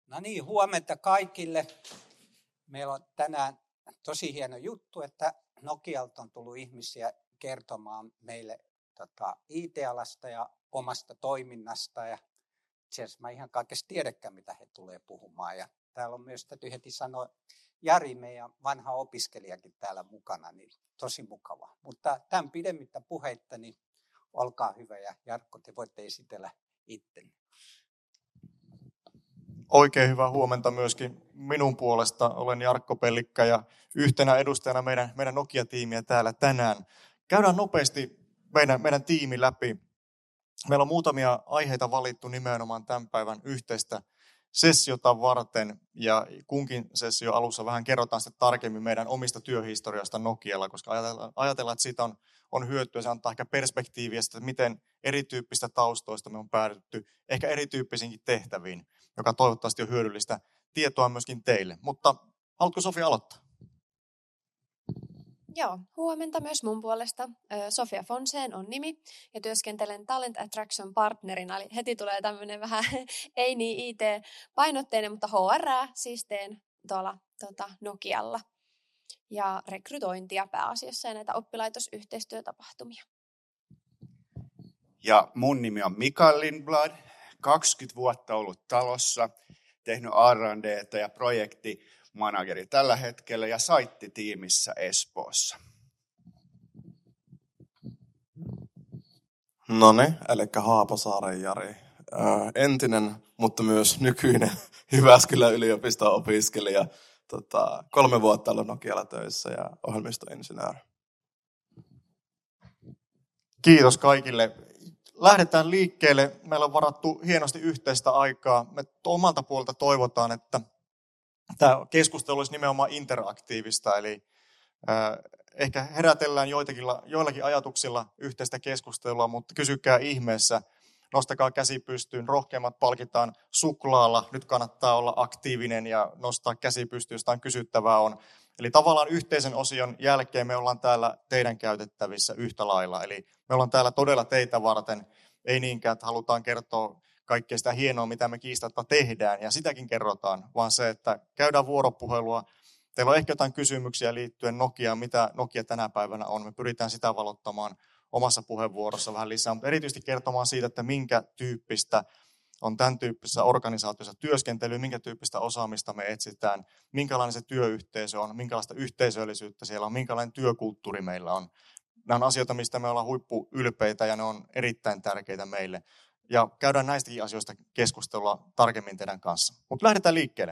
No niin, huomenta kaikille. Meillä on tänään tosi hieno juttu, että Nokialta on tullut ihmisiä kertomaan meille IT-alasta ja omasta toiminnasta. Ja itse asiassa mä ihan kaikesta tiedäkään, mitä he tulee puhumaan. Ja täällä on myös, täytyy heti sanoa, Jari, meidän vanha opiskelijakin täällä mukana, niin tosi mukavaa. Mutta tämän pidemmittä puheitta, niin olkaa hyvä ja Jarkko, te voitte esitellä itteni. Oikein hyvää huomenta myöskin minun puolesta. Olen Jarkko Pellikka ja yhtenä edustajana meidän Nokia-tiimiä täällä tänään. Käydään nopeasti meidän tiimi läpi. Meillä on muutamia aiheita valittu nimenomaan tämän päivän yhteistä sessiota varten. Ja kunkin sessio alussa vähän kerrotaan sitten tarkemmin meidän omista työhistoriasta Nokialla, koska ajatellaan, että siitä on hyötyä. Se antaa ehkä perspektiiviä, että miten erityyppistä taustoista me on päädytty ehkä erityyppisiinkin tehtäviin, joka toivottavasti on hyödyllistä tietoa myöskin teille. Mutta haluatko Sofia aloittaa? Joo, huomenta myös mun puolesta. Sofia Fonseen on nimi ja työskentelen Talent Attraction Partnerina. Eli heti tulee tämmöinen vähän ei niin IT-painotteinen, mutta HR siis teen tuolla Nokialla. Ja rekrytointia pääasiassa ja näitä oppilaitosyhteistyötapahtumia. Ja mun nimi on Mikael Lindblad, 20 vuotta ollut talossa, tehnyt R&D:tä ja projektimanageri tällä hetkellä ja saittitiimissä Espoossa. Noniin, eli Haapasaaren Jari. Entinen, mutta myös nykyinen Jyväskylän yliopiston opiskelija. 3 vuotta ollut Nokialla töissä ja ohjelmistoinsinööri. Kiitos kaikille. Lähdetään liikkeelle. Meillä on varattu hienosti yhteistä aikaa. Me omalta puolelta toivotaan, että tämä keskustelu olisi nimenomaan interaktiivista. Eli ehkä herätellään joillakin ajatuksilla yhteistä keskustelua, mutta kysykää ihmeessä. Nostakaa käsi pystyyn, rohkeimmat palkitaan suklaalla. Nyt kannattaa olla aktiivinen ja nostaa käsi pystyyn, jos jotain kysyttävää on. Eli tavallaan yhteisen osion jälkeen me ollaan täällä teidän käytettävissä yhtä lailla. Eli me ollaan täällä todella teitä varten, ei niinkään, että halutaan kertoa kaikkea sitä hienoa, mitä me kiistatta tehdään, ja sitäkin kerrotaan, vaan se, että käydään vuoropuhelua. Teillä on ehkä jotain kysymyksiä liittyen Nokiaan, mitä Nokia tänä päivänä on. Me pyritään sitä valottamaan omassa puheenvuorossa vähän lisää, mutta erityisesti kertomaan siitä, että minkä tyyppistä on tämän tyyppisessä organisaatiossa työskentely, minkä tyyppistä osaamista me etsitään, minkälainen se työyhteisö on, minkälaista yhteisöllisyyttä siellä on, minkälainen työkulttuuri meillä on. Nämä on asioita, mistä me ollaan huippuylpeitä ja ne on erittäin tärkeitä meille. Ja käydään näistäkin asioista keskustelua tarkemmin teidän kanssa. Mutta lähdetään liikkeelle.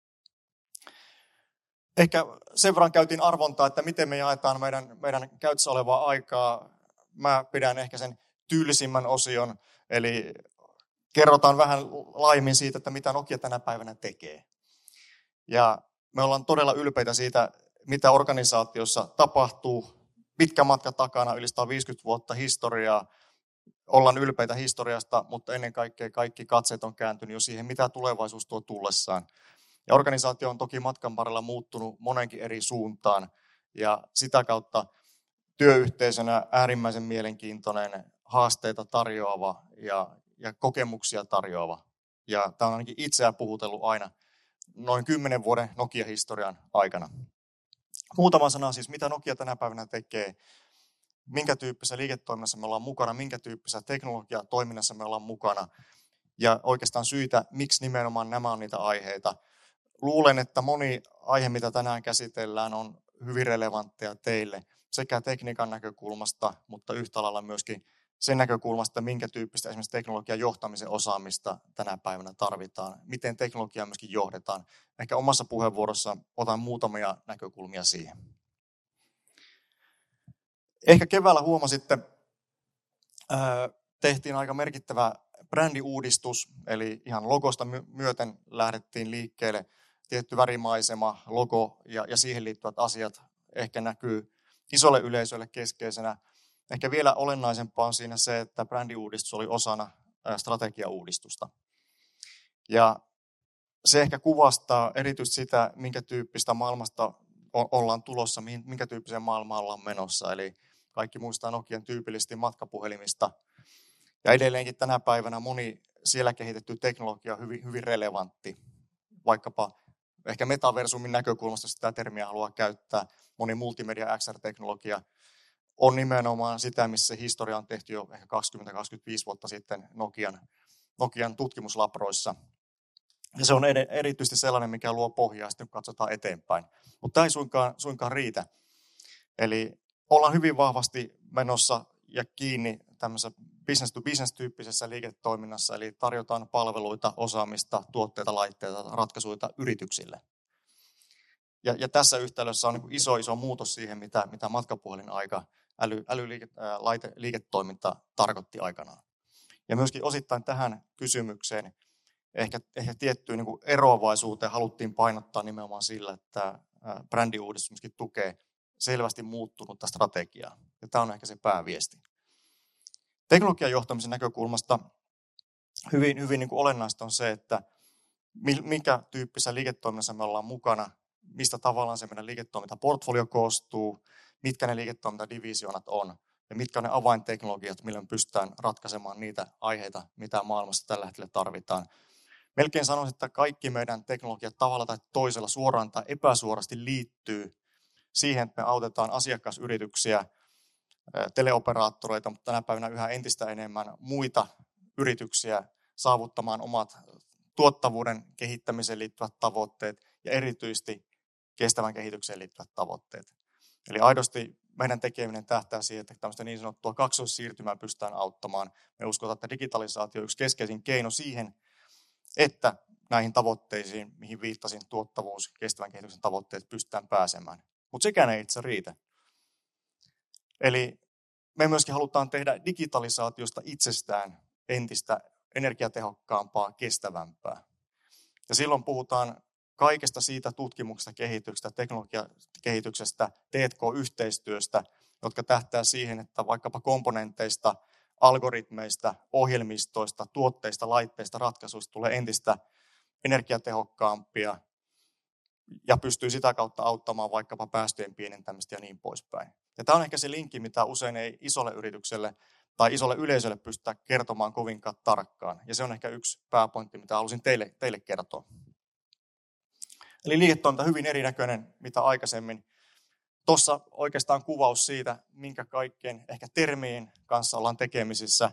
Ehkä sen verran käytiin arvontaa, että miten me jaetaan meidän käytössä olevaa aikaa. Mä pidän ehkä sen tyylisimmän osion, eli kerrotaan vähän laajemmin siitä, että mitä Nokia tänä päivänä tekee. Ja me ollaan todella ylpeitä siitä, mitä organisaatiossa tapahtuu. Pitkä matka takana, yli 150 vuotta historiaa. Ollaan ylpeitä historiasta, mutta ennen kaikkea kaikki katseet on kääntynyt jo siihen, mitä tulevaisuus tuo tullessaan. Ja organisaatio on toki matkan varrella muuttunut monenkin eri suuntaan. Ja sitä kautta työyhteisönä äärimmäisen mielenkiintoinen, haasteita tarjoava ja kokemuksia tarjoava. Ja tämä on ainakin itseään puhutellut aina noin 10 vuoden Nokia-historian aikana. Muutama sana siis, mitä Nokia tänä päivänä tekee, minkä tyyppisessä liiketoiminnassa me ollaan mukana, minkä tyyppisessä teknologiatoiminnassa me ollaan mukana. Ja oikeastaan syitä, miksi nimenomaan nämä on niitä aiheita. Luulen, että moni aihe, mitä tänään käsitellään, on hyvin relevantteja teille sekä tekniikan näkökulmasta, mutta yhtä lailla myöskin sen näkökulmasta, minkä tyyppistä esimerkiksi teknologian johtamisen osaamista tänä päivänä tarvitaan, miten teknologiaa myöskin johdetaan. Ehkä omassa puheenvuorossa otan muutamia näkökulmia siihen. Ehkä keväällä huomasitte, tehtiin aika merkittävä brändiuudistus, eli ihan logosta myöten lähdettiin liikkeelle. Tietty värimaisema, logo ja siihen liittyvät asiat ehkä näkyy isolle yleisölle keskeisenä. Ehkä vielä olennaisempaa on siinä se, että brändiuudistus oli osana strategiauudistusta. Ja se ehkä kuvastaa erityisesti sitä, minkä tyyppistä maailmasta ollaan tulossa, minkä tyyppiseen maailmaan ollaan menossa. Eli kaikki muistaa Nokian tyypillisesti matkapuhelimista. Ja edelleenkin tänä päivänä moni siellä kehitetty teknologia on hyvin, hyvin relevantti. vaikkapa ehkä metaversumin näkökulmasta sitä termiä haluaa käyttää. Moni multimedia XR-teknologia on nimenomaan sitä, missä se historia on tehty jo ehkä 20-25 vuotta sitten Nokian tutkimuslabroissa. Ja se on erityisesti sellainen, mikä luo pohjaa sitten, kun katsotaan eteenpäin. Mutta tämä ei suinkaan riitä. Eli ollaan hyvin vahvasti menossa ja kiinni tämmöisessä business-to-business-tyyppisessä liiketoiminnassa, eli tarjotaan palveluita, osaamista, tuotteita, laitteita, ratkaisuja yrityksille. Ja tässä yhtälössä on niin iso muutos siihen, mitä matkapuhelin-aika, älyliiketoiminta tarkoitti aikanaan. Ja myöskin osittain tähän kysymykseen ehkä tiettyyn niin kuin eroavaisuuteen haluttiin painottaa nimenomaan sillä, että brändiuudistus myöskin tukee selvästi muuttunutta strategiaa. Ja tämä on ehkä se pääviesti. Teknologian johtamisen näkökulmasta hyvin niin kuin olennaista on se, että minkä tyyppisessä liiketoiminnassa me ollaan mukana, mistä tavallaan se meidän liiketoimintaportfolio koostuu, mitkä ne liiketoimintadivisioonat on ja mitkä on ne avainteknologiat, millä me pystytään ratkaisemaan niitä aiheita, mitä maailmassa tällä hetkellä tarvitaan. Melkein sanoisin, että kaikki meidän teknologiat tavalla tai toisella suoraan tai epäsuorasti liittyy siihen, että me autetaan asiakasyrityksiä, teleoperaattoreita, mutta tänä päivänä yhä entistä enemmän muita yrityksiä saavuttamaan omat tuottavuuden kehittämiseen liittyvät tavoitteet ja erityisesti kestävän kehitykseen liittyvät tavoitteet. Eli aidosti meidän tekeminen tähtää siihen, että tämmöistä niin sanottua kaksoissiirtymää pystytään auttamaan. Me uskotaan, että digitalisaatio on yksi keskeisin keino siihen, että näihin tavoitteisiin, mihin viittasin, tuottavuus, kestävän kehityksen tavoitteet, pystytään pääsemään. Mutta sekään ei itse riitä. Eli me myöskin halutaan tehdä digitalisaatiosta itsestään entistä energiatehokkaampaa, kestävämpää. Ja silloin puhutaan kaikesta siitä tutkimuksesta, kehityksestä, teknologiakehityksestä, T&K-yhteistyöstä, jotka tähtää siihen, että vaikkapa komponenteista, algoritmeista, ohjelmistoista, tuotteista, laitteista, ratkaisuista tulee entistä energiatehokkaampia ja pystyy sitä kautta auttamaan vaikkapa päästöjen pienentämistä ja niin poispäin. Ja tämä on ehkä se linkki, mitä usein ei isolle yritykselle tai isolle yleisölle pystytä kertomaan kovinkaan tarkkaan. Ja se on ehkä yksi pääpointti, mitä halusin teille kertoa. Eli liiketoiminta on hyvin erinäköinen, mitä aikaisemmin. Tuossa oikeastaan kuvaus siitä, minkä kaikkien ehkä termien kanssa ollaan tekemisissä.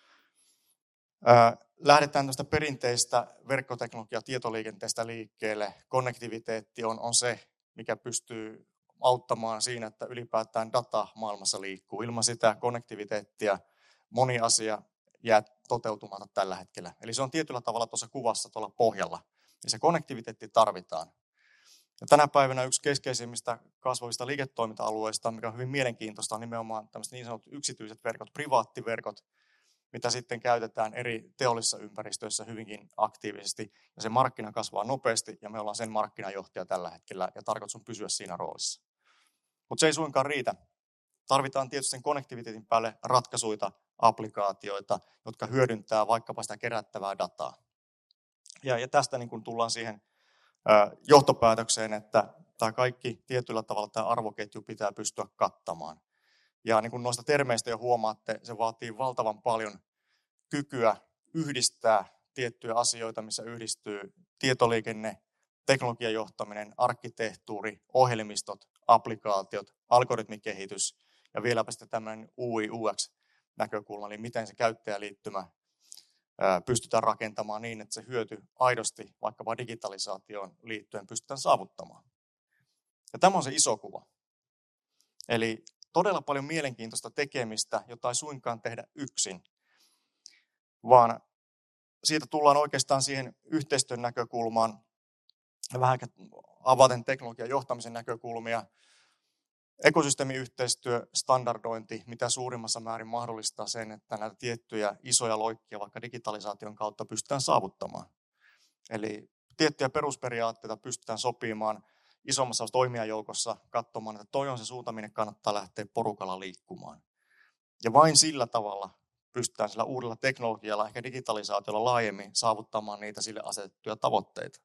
Lähdetään tuosta perinteistä verkkoteknologia- tietoliikenteestä liikkeelle. Konnektiviteetti on se, mikä pystyy auttamaan siinä, että ylipäätään data maailmassa liikkuu. Ilman sitä konnektiviteettia moni asia jää toteutumatta tällä hetkellä. Eli se on tietyllä tavalla tuossa kuvassa tuolla pohjalla. Ja se konnektiviteetti tarvitaan. Ja tänä päivänä yksi keskeisimmistä kasvavista liiketoiminta-alueista, mikä on hyvin mielenkiintoista, on nimenomaan tämmöiset niin sanotut yksityiset verkot, privaattiverkot, mitä sitten käytetään eri teollisissa ympäristöissä hyvinkin aktiivisesti. Ja se markkina kasvaa nopeasti ja me ollaan sen markkinajohtaja tällä hetkellä ja tarkoitus on pysyä siinä roolissa. Mutta se ei suinkaan riitä. Tarvitaan tietysti sen konnektiviteetin päälle ratkaisuja, applikaatioita, jotka hyödyntää vaikkapa sitä kerättävää dataa. Ja tästä niin kun tullaan siihen johtopäätökseen, että tämä kaikki tietyllä tavalla tämä arvoketju pitää pystyä kattamaan. Ja niin kuin noista termeistä jo huomaatte, se vaatii valtavan paljon kykyä yhdistää tiettyjä asioita, missä yhdistyy tietoliikenne, teknologian johtaminen, arkkitehtuuri, ohjelmistot, applikaatiot, algoritmikehitys ja vieläpä sitten tämmöinen UI/UX-näkökulma, eli miten se käyttäjäliittymä pystytään rakentamaan niin, että se hyöty aidosti vaikkapa digitalisaatioon liittyen pystytään saavuttamaan. Ja tämä on se iso kuva. Eli todella paljon mielenkiintoista tekemistä, jota ei suinkaan tehdä yksin, vaan siitä tullaan oikeastaan siihen yhteistyön näkökulmaan, vähän avaten teknologian johtamisen näkökulmia, ekosysteemiyhteistyö, standardointi, mitä suurimmassa määrin mahdollistaa sen, että näitä tiettyjä isoja loikkia vaikka digitalisaation kautta pystytään saavuttamaan. Eli tiettyjä perusperiaatteita pystytään sopimaan isommassa toimijajoukossa katsomaan, että toi on se suunta, minne kannattaa lähteä porukalla liikkumaan. Ja vain sillä tavalla pystytään sillä uudella teknologialla, ehkä digitalisaatiolla laajemmin saavuttamaan niitä sille asetettuja tavoitteita.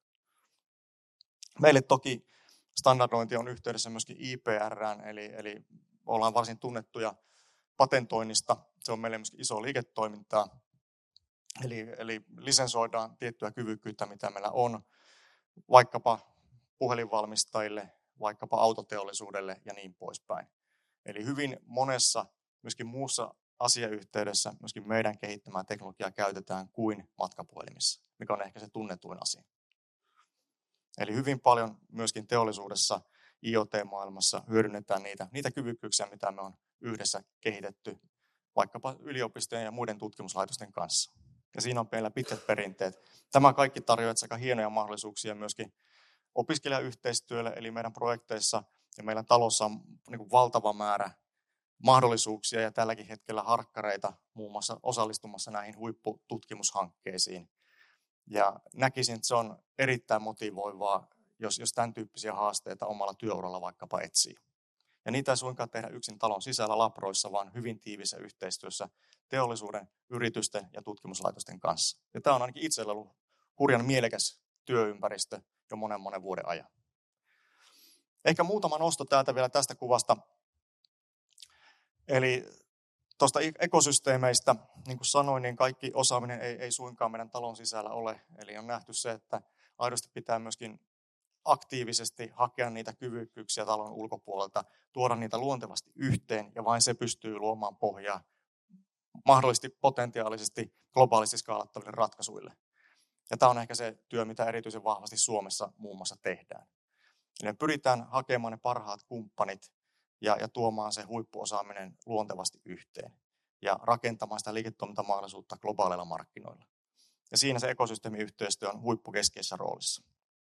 Meille toki standardointi on yhteydessä myöskin IPR:ään, eli ollaan varsin tunnettuja patentoinnista. Se on meille myöskin iso liiketoimintaa. Eli lisensoidaan tiettyä kyvykkyyttä, mitä meillä on. vaikkapa puhelinvalmistajille, vaikkapa autoteollisuudelle ja niin poispäin. Eli hyvin monessa myöskin muussa asiayhteydessä myöskin meidän kehittämää teknologiaa käytetään kuin matkapuhelimissa, mikä on ehkä se tunnetuin asia. Eli hyvin paljon myöskin teollisuudessa, IoT-maailmassa hyödynnetään niitä kyvykkyyksiä, mitä me on yhdessä kehitetty vaikkapa yliopistojen ja muiden tutkimuslaitosten kanssa. Ja siinä on meillä pitkät perinteet. Tämä kaikki tarjoaa sekä hienoja mahdollisuuksia myöskin opiskelijayhteistyölle, eli meidän projekteissa ja meidän talossa on niin valtava määrä mahdollisuuksia ja tälläkin hetkellä harkkareita muun muassa osallistumassa näihin huippututkimushankkeisiin. Ja näkisin, että se on erittäin motivoivaa, jos tämän tyyppisiä haasteita omalla työuralla vaikkapa etsii. Ja niitä ei suinkaan tehdä yksin talon sisällä labroissa, vaan hyvin tiivissä yhteistyössä teollisuuden, yritysten ja tutkimuslaitosten kanssa. Ja tämä on ainakin itsellä ollut hurjan mielekäs työympäristö jo monen vuoden ajan. Ehkä muutama nosto täältä vielä tästä kuvasta. Eli tuosta ekosysteemeistä, niin kuin sanoin, niin kaikki osaaminen ei suinkaan meidän talon sisällä ole. Eli on nähty se, että aidosti pitää myöskin aktiivisesti hakea niitä kyvykkyyksiä talon ulkopuolelta, tuoda niitä luontevasti yhteen ja vain se pystyy luomaan pohjaa mahdollisesti potentiaalisesti globaalisti skaalattaville ratkaisuille. Ja tämä on ehkä se työ, mitä erityisen vahvasti Suomessa muun muassa tehdään. Eli me pyritään hakemaan ne parhaat kumppanit ja tuomaan se huippuosaaminen luontevasti yhteen ja rakentamaan sitä liiketoimintamahdollisuutta globaaleilla markkinoilla. Ja siinä se ekosysteemiyhteistyö on huippukeskeisessä roolissa.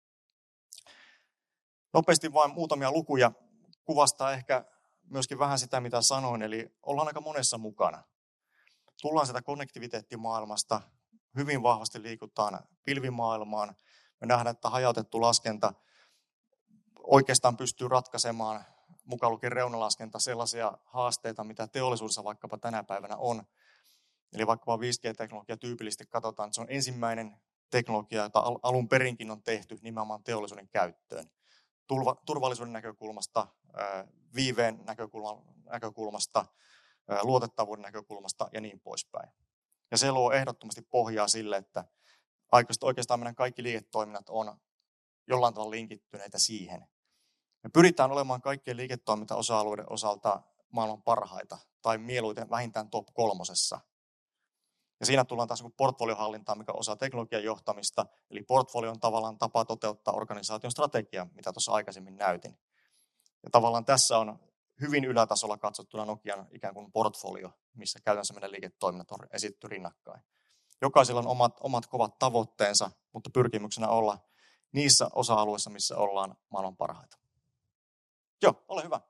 Nopeasti vain muutamia lukuja kuvastaa ehkä myöskin vähän sitä, mitä sanoin, eli ollaan aika monessa mukana. Tullaan sitä konnektiviteettimaailmasta, hyvin vahvasti liikutaan pilvimaailmaan. Me nähdään, että hajautettu laskenta oikeastaan pystyy ratkaisemaan, mukaan lukien reunalaskenta, sellaisia haasteita, mitä teollisuudessa vaikkapa tänä päivänä on. Eli vaikkapa 5G-teknologia tyypillisesti katsotaan, että se on ensimmäinen teknologia, jota alun perinkin on tehty nimenomaan teollisuuden käyttöön. Turvallisuuden näkökulmasta, viiveen näkökulmasta, luotettavuuden näkökulmasta ja niin poispäin. Ja se luo ehdottomasti pohjaa sille, että oikeastaan meidän kaikki liiketoiminnat on jollain tavalla linkittyneitä siihen. Me pyritään olemaan kaikkien liiketoimintaosa-alueiden osalta maailman parhaita tai mieluiten vähintään top 3. Ja siinä tullaan taas portfoliohallintaan, mikä on osa teknologian johtamista. Eli portfolio on tavallaan tapa toteuttaa organisaation strategiaa, mitä tuossa aikaisemmin näytin. Ja tavallaan tässä on hyvin ylätasolla katsottuna Nokian ikään kuin portfolio, missä käytännössä meidän liiketoiminnat on esitetty rinnakkain. Jokaisella on omat kovat tavoitteensa, mutta pyrkimyksenä olla niissä osa-alueissa, missä ollaan maailman parhaita. Joo, ole hyvä.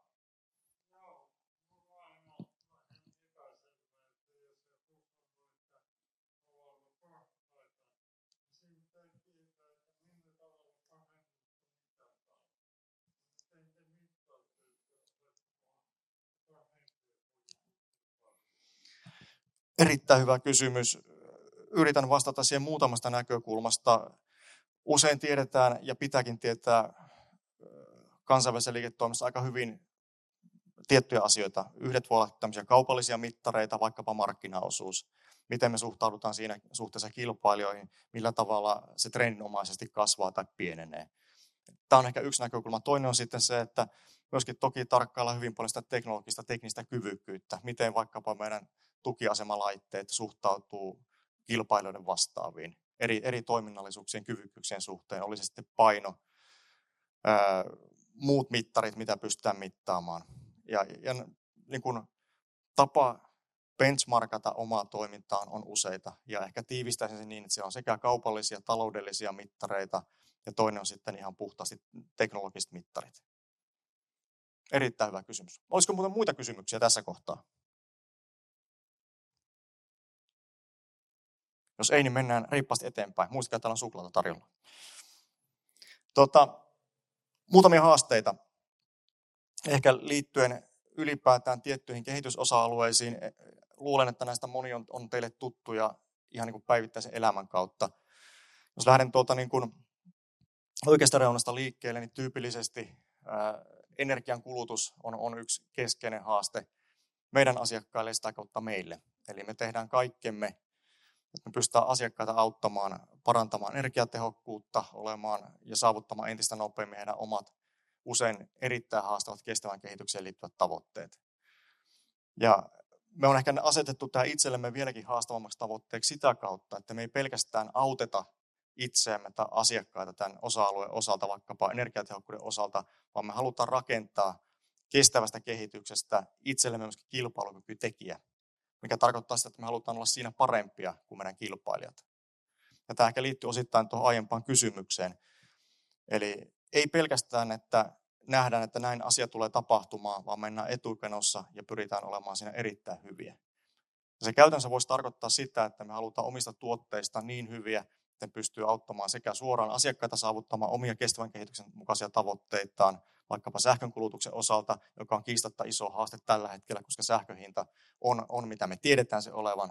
Erittäin hyvä kysymys. Yritän vastata siihen muutamasta näkökulmasta. Usein tiedetään ja pitääkin tietää kansainvälisessä liiketoiminnassa aika hyvin tiettyjä asioita. Yhdet voi olla tämmöisiä kaupallisia mittareita, vaikkapa markkinaosuus. Miten me suhtaudutaan siinä suhteessa kilpailijoihin, millä tavalla se trendinomaisesti kasvaa tai pienenee. Tämä on ehkä yksi näkökulma. Toinen on sitten se, että myöskin toki tarkkailla hyvin paljon sitä teknologista, teknistä kyvykkyyttä. Miten vaikkapa meidän tukiasemalaitteet suhtautuu kilpailijoiden vastaaviin eri toiminnallisuuksien kyvykkyyksien suhteen. Oli se sitten paino, muut mittarit, mitä pystytään mittaamaan. Ja niin kuin tapa benchmarkata omaa toimintaan on useita. Ja ehkä tiivistäisin sen niin, että siellä on sekä kaupallisia, taloudellisia mittareita ja toinen on sitten ihan puhtaasti teknologiset mittarit. Erittäin hyvä kysymys. Olisiko muuten muita kysymyksiä tässä kohtaa? Jos ei, niin mennään reippaasti eteenpäin. Muistakaa, että täällä on suklaata tarjolla. Muutamia haasteita. Ehkä liittyen ylipäätään tiettyihin kehitysosa-alueisiin. Luulen, että näistä moni on teille tuttuja ihan niin kuin päivittäisen elämän kautta. Jos lähden niin kuin oikeasta reunasta liikkeelle, niin tyypillisesti energian kulutus on yksi keskeinen haaste meidän asiakkaille ja sitä kautta meille. Eli me tehdään kaikkemme Että me pystytään asiakkaita auttamaan, parantamaan energiatehokkuutta, olemaan ja saavuttamaan entistä nopeammin heidän omat, usein erittäin haastavat kestävän kehitykseen liittyvät tavoitteet. Ja me on ehkä asetettu tämä itsellemme vieläkin haastavammaksi tavoitteeksi sitä kautta, että me ei pelkästään auteta itseämme tai asiakkaita tämän osa-alueen osalta, vaikkapa energiatehokkuuden osalta, vaan me halutaan rakentaa kestävästä kehityksestä itsellemme myöskin kilpailukykytekijä, mikä tarkoittaa sitä, että me halutaan olla siinä parempia kuin meidän kilpailijat. Ja tämä ehkä liittyy osittain tuohon aiempaan kysymykseen. Eli ei pelkästään, että nähdään, että näin asia tulee tapahtumaan, vaan mennään etukenossa ja pyritään olemaan siinä erittäin hyviä. Ja se käytännössä voisi tarkoittaa sitä, että me halutaan omista tuotteista niin hyviä, että ne pystyy auttamaan sekä suoraan asiakkaita saavuttamaan omia kestävän kehityksen mukaisia tavoitteitaan, vaikkapa sähkönkulutuksen osalta, joka on kiistatta iso haaste tällä hetkellä, koska sähköhinta on mitä me tiedetään se olevan.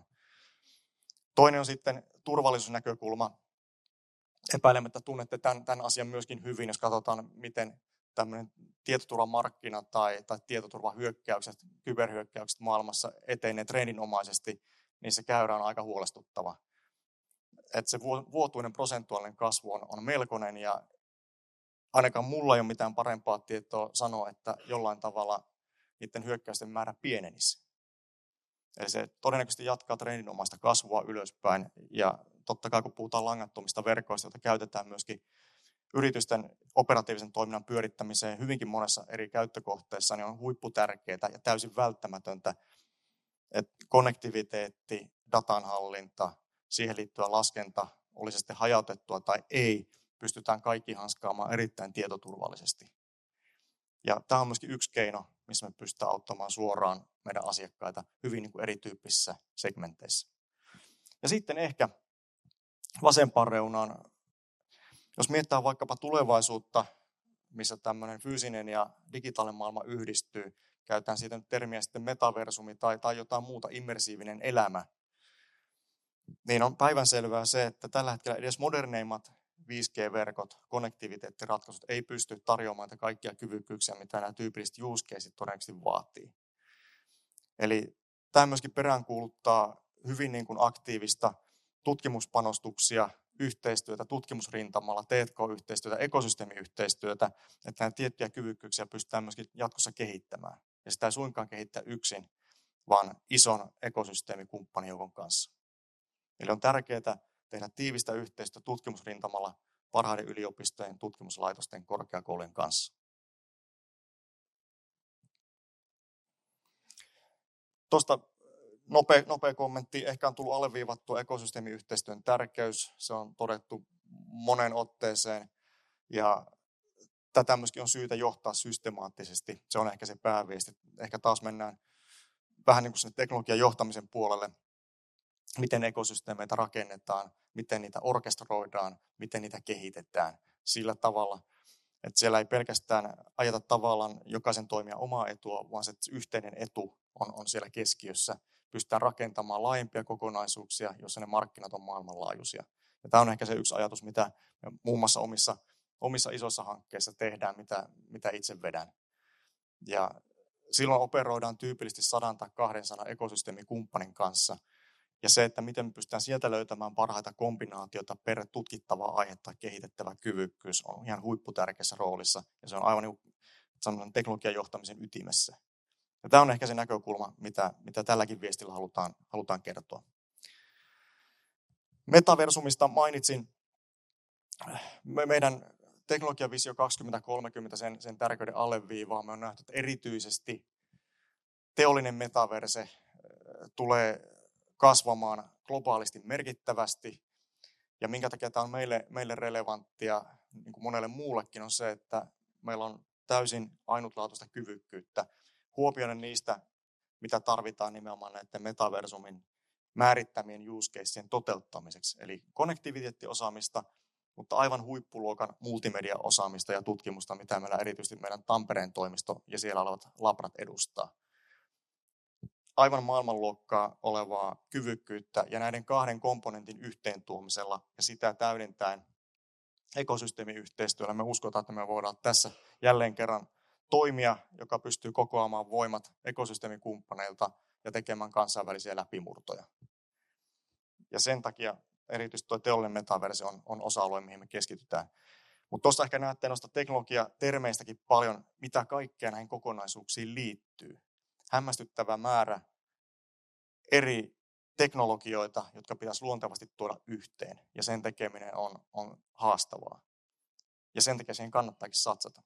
Toinen on sitten turvallisuusnäkökulma. Epäilemättä tunnette tämän asian myöskin hyvin, jos katsotaan, miten tämmöinen tietoturvamarkkina tai tietoturvahyökkäykset, kyberhyökkäykset maailmassa etenee trendinomaisesti, niin se käyrä on aika huolestuttava. Että se vuotuinen prosentuaalinen kasvu on melkoinen ja ainakaan mulla ei ole mitään parempaa tietoa sanoa, että jollain tavalla niiden hyökkäysten määrä pienenisi. Eli se todennäköisesti jatkaa trendinomaista kasvua ylöspäin ja totta kai kun puhutaan langattomista verkoista, joita käytetään myöskin yritysten operatiivisen toiminnan pyörittämiseen hyvinkin monessa eri käyttökohteessa, niin on huipputärkeää ja täysin välttämätöntä, että konnektiviteetti, datanhallinta, siihen liittyvä laskenta, oli se sitten hajautettua tai ei, pystytään kaikki hanskaamaan erittäin tietoturvallisesti. Ja tämä on myöskin yksi keino, missä me pystytään auttamaan suoraan meidän asiakkaita hyvin niin kuin erityyppisissä segmenteissä. Ja sitten ehkä vasempaan reunaan, jos mietitään vaikkapa tulevaisuutta, missä tämmöinen fyysinen ja digitaalinen maailma yhdistyy, käytetään siitä nyt termiä sitten metaversumi tai jotain muuta, immersiivinen elämä, niin on päivänselvää se, että tällä hetkellä edes moderneimmat 5G-verkot, konnektiviteettiratkaisut ei pysty tarjoamaan niitä kaikkia kyvykkyyksiä, mitä nämä tyypilliset use caseit todennäköisesti vaatii. Eli tämä myöskin peräänkuuluttaa hyvin niin kuin aktiivista tutkimuspanostuksia, yhteistyötä tutkimusrintamalla, T&K-yhteistyötä, ekosysteemiyhteistyötä, että näitä tiettyjä kyvykkyyksiä pystytään myöskin jatkossa kehittämään. Ja sitä ei suinkaan kehittää yksin, vaan ison ekosysteemikumppanin kanssa. Eli on tärkeää tehdä tiivistä yhteistyötä tutkimusrintamalla parhaiden yliopistojen, tutkimuslaitosten, korkeakoulujen kanssa. Tuosta nopea kommentti. Ehkä on tullut alleviivattua ekosysteemiyhteistyön tärkeys. Se on todettu moneen otteeseen ja tätä myöskin on syytä johtaa systemaattisesti. Se on ehkä se pääviesti. Ehkä taas mennään vähän niin kuin sinne teknologian johtamisen puolelle. Miten ekosysteemeitä rakennetaan, miten niitä orkestroidaan, miten niitä kehitetään sillä tavalla, että siellä ei pelkästään ajata tavallaan jokaisen toimijan omaa etua, vaan se yhteinen etu on siellä keskiössä. Pystytään rakentamaan laajempia kokonaisuuksia, joissa ne markkinat on maailmanlaajuisia. Ja tämä on ehkä se yksi ajatus, mitä muun muassa omissa isoissa hankkeissa tehdään, mitä itse vedän. Ja silloin operoidaan tyypillisesti 100 tai 200 ekosysteemikumppanin kanssa. Ja se, että miten me pystytään sieltä löytämään parhaita kombinaatioita per tutkittavaa aihetta kehitettävä kyvykkyys on ihan huipputärkeässä roolissa. Ja se on aivan niin teknologian johtamisen ytimessä. Ja tämä on ehkä se näkökulma, mitä tälläkin viestillä halutaan kertoa. Metaversumista mainitsin. Meidän teknologiavisio 2030 sen tärkeyden alleviivaa. Me on nähty, että erityisesti teollinen metaverse tulee kasvamaan globaalisti merkittävästi. Ja minkä takia tämä on meille relevanttia, niin kuin monelle muullekin, on se, että meillä on täysin ainutlaatuista kyvykkyyttä huomioida niistä, mitä tarvitaan nimenomaan näiden metaversumin määrittämien use caseen toteuttamiseksi. Eli konnektiviteettiosaamista, mutta aivan huippuluokan multimedia-osaamista ja tutkimusta, mitä meillä erityisesti meidän Tampereen toimisto ja siellä olevat labrat edustaa. Aivan maailmanluokkaa olevaa kyvykkyyttä ja näiden kahden komponentin yhteentuomisella ja sitä täydentäen ekosysteemiyhteistyöllä me uskotaan, että me voidaan tässä jälleen kerran toimia, joka pystyy kokoamaan voimat ekosysteemikumppaneilta ja tekemään kansainvälisiä läpimurtoja. Ja sen takia erityisesti tuo teollinen metaversi on osa-alue, mihin me keskitytään. Mutta tuossa ehkä näette noista teknologiatermeistäkin paljon, mitä kaikkea näihin kokonaisuuksiin liittyy. Hämmästyttävä määrä eri teknologioita, jotka pitäisi luontevasti tuoda yhteen. Ja sen tekeminen on haastavaa. Ja sen takia siihen kannattaakin satsata.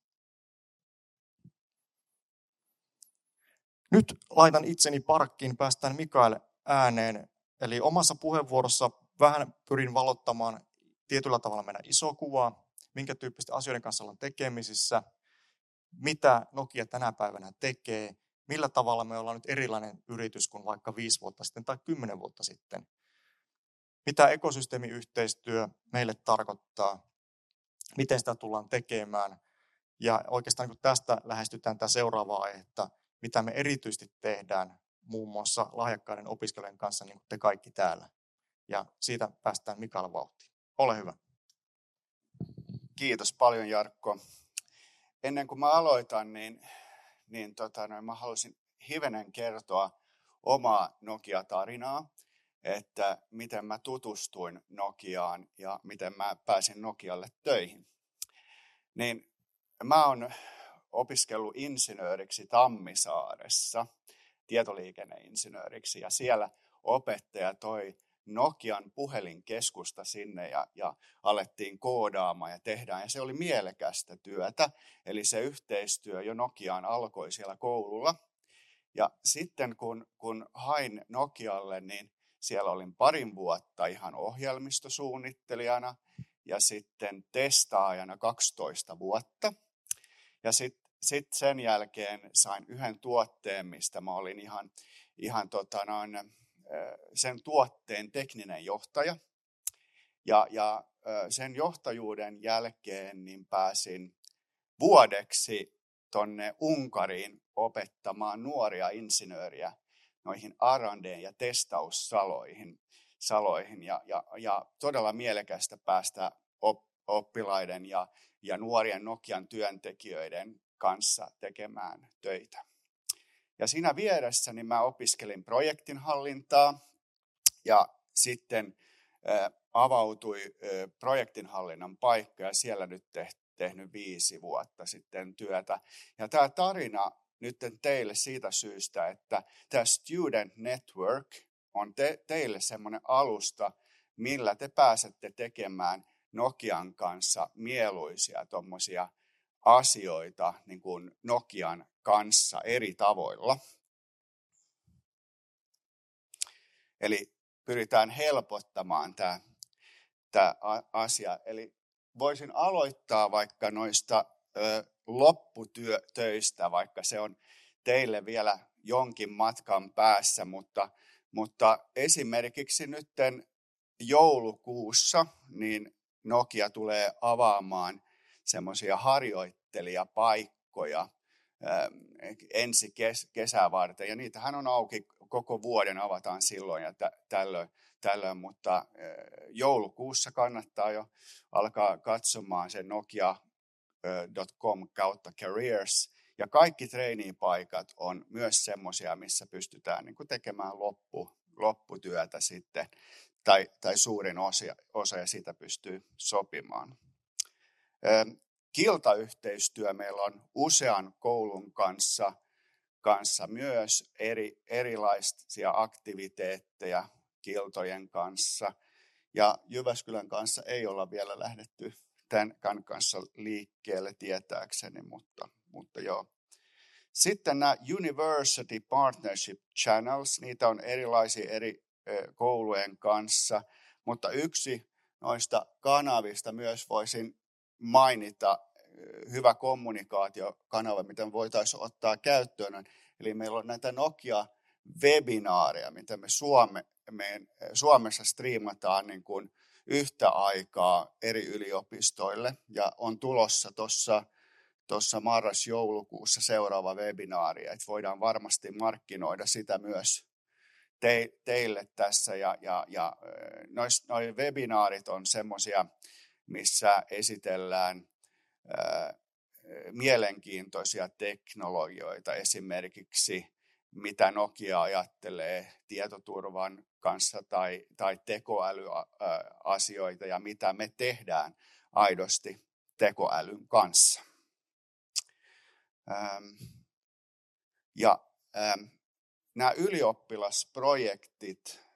Nyt laitan itseni parkkiin, päästään Mikael ääneen. Eli omassa puheenvuorossa vähän pyrin valottamaan tietyllä tavalla meidän isoa kuvaa, minkä tyyppisten asioiden kanssa ollaan tekemisissä, mitä Nokia tänä päivänä tekee, millä tavalla me ollaan nyt erilainen yritys kuin vaikka 5 vuotta sitten tai 10 vuotta sitten. Mitä ekosysteemiyhteistyö meille tarkoittaa, miten sitä tullaan tekemään. Ja oikeastaan kun tästä lähestytään tämä seuraava aihe, että mitä me erityisesti tehdään muun muassa lahjakkaiden opiskelijoiden kanssa, niin kuin te kaikki täällä. Ja siitä päästään Mikael vauhtiin. Ole hyvä. Kiitos paljon, Jarkko. Ennen kuin mä aloitan, mä haluaisin hivenen kertoa omaa Nokia-tarinaa, että miten mä tutustuin Nokiaan ja miten mä pääsin Nokialle töihin. Niin mä oon opiskellut insinööriksi Tammisaaressa, tietoliikenneinsinööriksi, ja siellä opettaja toi Nokian puhelinkeskusta sinne ja alettiin koodaamaan ja tehdään. Ja se oli mielekästä työtä, eli se yhteistyö jo Nokiaan alkoi siellä koululla. Ja sitten kun hain Nokialle, niin siellä olin 2 vuotta ihan ohjelmistosuunnittelijana ja sitten testaajana 12 vuotta. Ja sitten sen jälkeen sain yhden tuotteen, mistä mä olin ihan sen tuotteen tekninen johtaja. Ja sen johtajuuden jälkeen niin pääsin vuodeksi tonne Unkariin opettamaan nuoria insinööriä noihin R&D- ja testaussaloihin. Ja todella mielekästä päästä oppilaiden ja nuorien Nokian työntekijöiden kanssa tekemään töitä. Ja siinä vieressä niin mä opiskelin projektinhallintaa ja sitten avautui projektinhallinnan paikka ja siellä nyt tehnyt 5 vuotta sitten työtä. Ja tämä tarina nyt teille siitä syystä, että tämä Student Network on teille semmoinen alusta, millä te pääsette tekemään Nokian kanssa mieluisia tommosia asioita niin kuin Nokian kanssa eri tavoilla. Eli pyritään helpottamaan tämä asia. Eli voisin aloittaa vaikka noista lopputöistä, vaikka se on teille vielä jonkin matkan päässä, mutta esimerkiksi nyt joulukuussa niin Nokia tulee avaamaan semmoisia harjoittelijapaikkoja ensi kesää varten. Ja niitähän on auki koko vuoden, avataan silloin ja tällöin, mutta joulukuussa kannattaa jo alkaa katsomaan sen nokia.com/careers. Ja kaikki trainee-paikat on myös semmoisia, missä pystytään niin kuin tekemään lopputyötä sitten, tai suurin osa ja siitä pystyy sopimaan. Kiltayhteistyö meillä on usean koulun kanssa myös erilaisia aktiviteetteja kiltojen kanssa. Ja Jyväskylän kanssa ei olla vielä lähdetty tämän kanssa liikkeelle tietääkseni, mutta joo. Sitten nämä University Partnership Channels, niitä on erilaisia eri koulujen kanssa, mutta yksi noista kanavista myös voisin mainita, hyvä kommunikaatiokanava, miten voitaisiin ottaa käyttöön. Eli meillä on näitä Nokia-webinaareja, mitä me Suomessa striimataan niin kuin yhtä aikaa eri yliopistoille. Ja on tulossa tuossa marras-joulukuussa seuraava webinaari, että voidaan varmasti markkinoida sitä myös teille tässä. Ja noi webinaarit on semmoisia, missä esitellään mielenkiintoisia teknologioita, esimerkiksi mitä Nokia ajattelee tietoturvan kanssa tai tekoälyasioita ja mitä me tehdään aidosti tekoälyn kanssa. Nämä ylioppilasprojektit,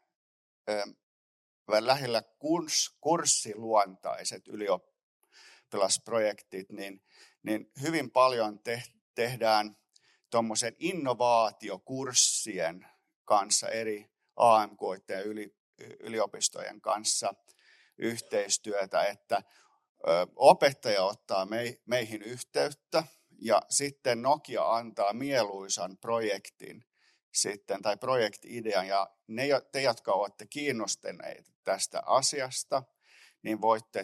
lähinnä kurssiluontaiset ylioppilasprojektit, niin hyvin paljon tehdään tuommoisen innovaatiokurssien kanssa eri AMK ja yliopistojen kanssa yhteistyötä, että opettaja ottaa meihin yhteyttä ja sitten Nokia antaa mieluisan projektin sitten, tai projekti-idean, ja te, jotka olette kiinnostuneita tästä asiasta, niin voitte,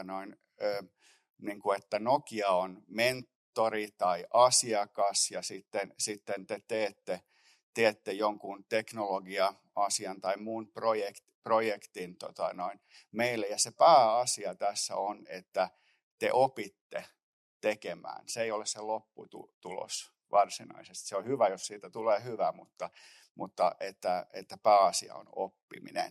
niin kuin, että Nokia on mentori tai asiakas, ja sitten te teette jonkun teknologia-asian tai muun projektin meille, ja se pääasia tässä on, että te opitte tekemään. Se ei ole se lopputulos varsinaisesti. Se on hyvä, jos siitä tulee hyvä, mutta että pääasia on oppiminen.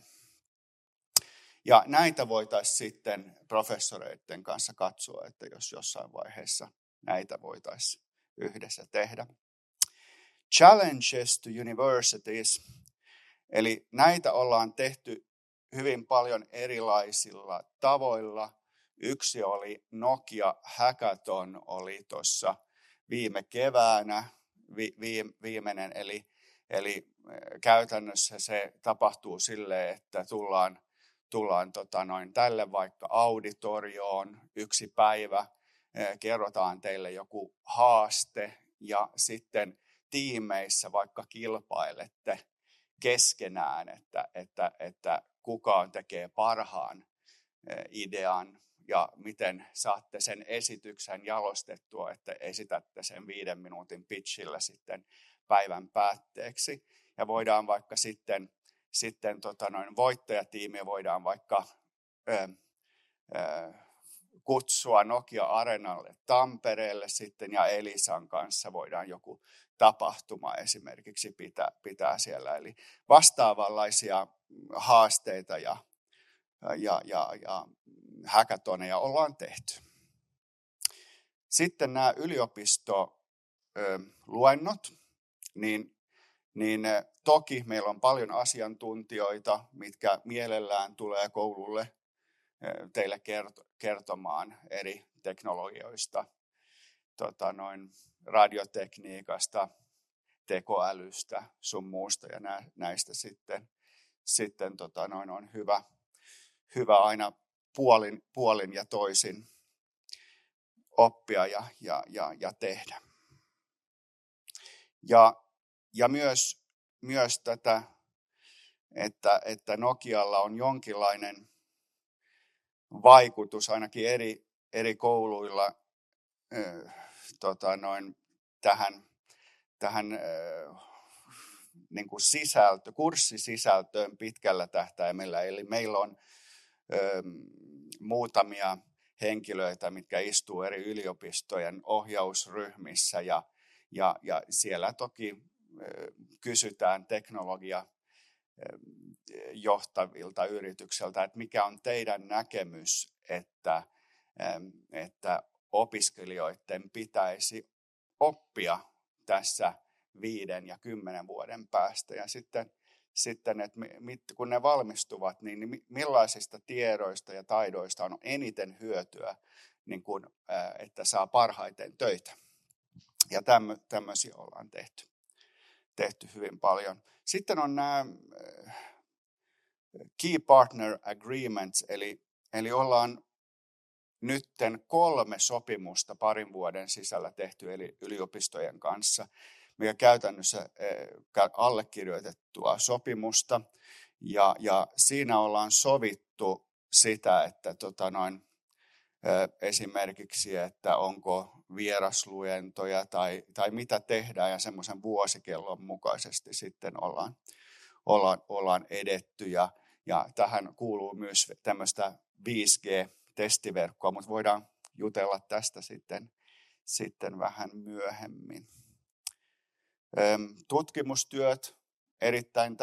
Ja näitä voitaisiin sitten professoreiden kanssa katsoa, että jos jossain vaiheessa näitä voitaisiin yhdessä tehdä. Challenges to universities. Eli näitä ollaan tehty hyvin paljon erilaisilla tavoilla. Yksi oli Nokia Hackathon, oli tuossa viime keväänä viimeinen, eli käytännössä se tapahtuu silleen, että tullaan tälle vaikka auditorioon yksi päivä, kerrotaan teille joku haaste ja sitten tiimeissä vaikka kilpailette keskenään, että kuka tekee parhaan idean ja miten saatte sen esityksen jalostettua, että esitätte sen 5 minuutin pitchillä sitten päivän päätteeksi. Ja voidaan vaikka sitten voittajatiimiä voidaan vaikka kutsua Nokia Arenalle Tampereelle sitten, ja Elisan kanssa voidaan joku tapahtuma esimerkiksi pitää siellä. Eli vastaavanlaisia haasteita ja hackathoneja ollaan tehty. Sitten nämä yliopistoluennot, niin toki meillä on paljon asiantuntijoita, mitkä mielellään tulee koululle teille kertomaan eri teknologioista, radiotekniikasta, tekoälystä, sun muusta, ja näistä sitten on hyvä aina puolin ja toisin oppia ja tehdä. Ja myös tätä, että Nokialla on jonkinlainen vaikutus ainakin eri kouluilla tähän niin kuin kurssisisältöön pitkällä tähtäimellä. Eli meillä on muutamia henkilöitä, mitkä istuu eri yliopistojen ohjausryhmissä, ja siellä toki kysytään teknologia johtavilta yritykseltä, että mikä on teidän näkemys, että opiskelijoiden pitäisi oppia tässä 5 ja 10 vuoden päästä, ja sitten että kun ne valmistuvat, niin millaisista tiedoista ja taidoista on eniten hyötyä, niin kuin, että saa parhaiten töitä. Ja tämmöisiä ollaan tehty hyvin paljon. Sitten on nämä Key Partner Agreements, eli ollaan nytten 3 sopimusta parin vuoden sisällä tehty eli yliopistojen kanssa, mikä käytännössä allekirjoitettua sopimusta, ja siinä ollaan sovittu sitä, että esimerkiksi, että onko vierasluentoja tai mitä tehdään, ja semmoisen vuosikellon mukaisesti sitten ollaan edetty, ja tähän kuuluu myös tämmöistä 5G-testiverkkoa, mutta voidaan jutella tästä sitten vähän myöhemmin. Tutkimustyöt, erittäin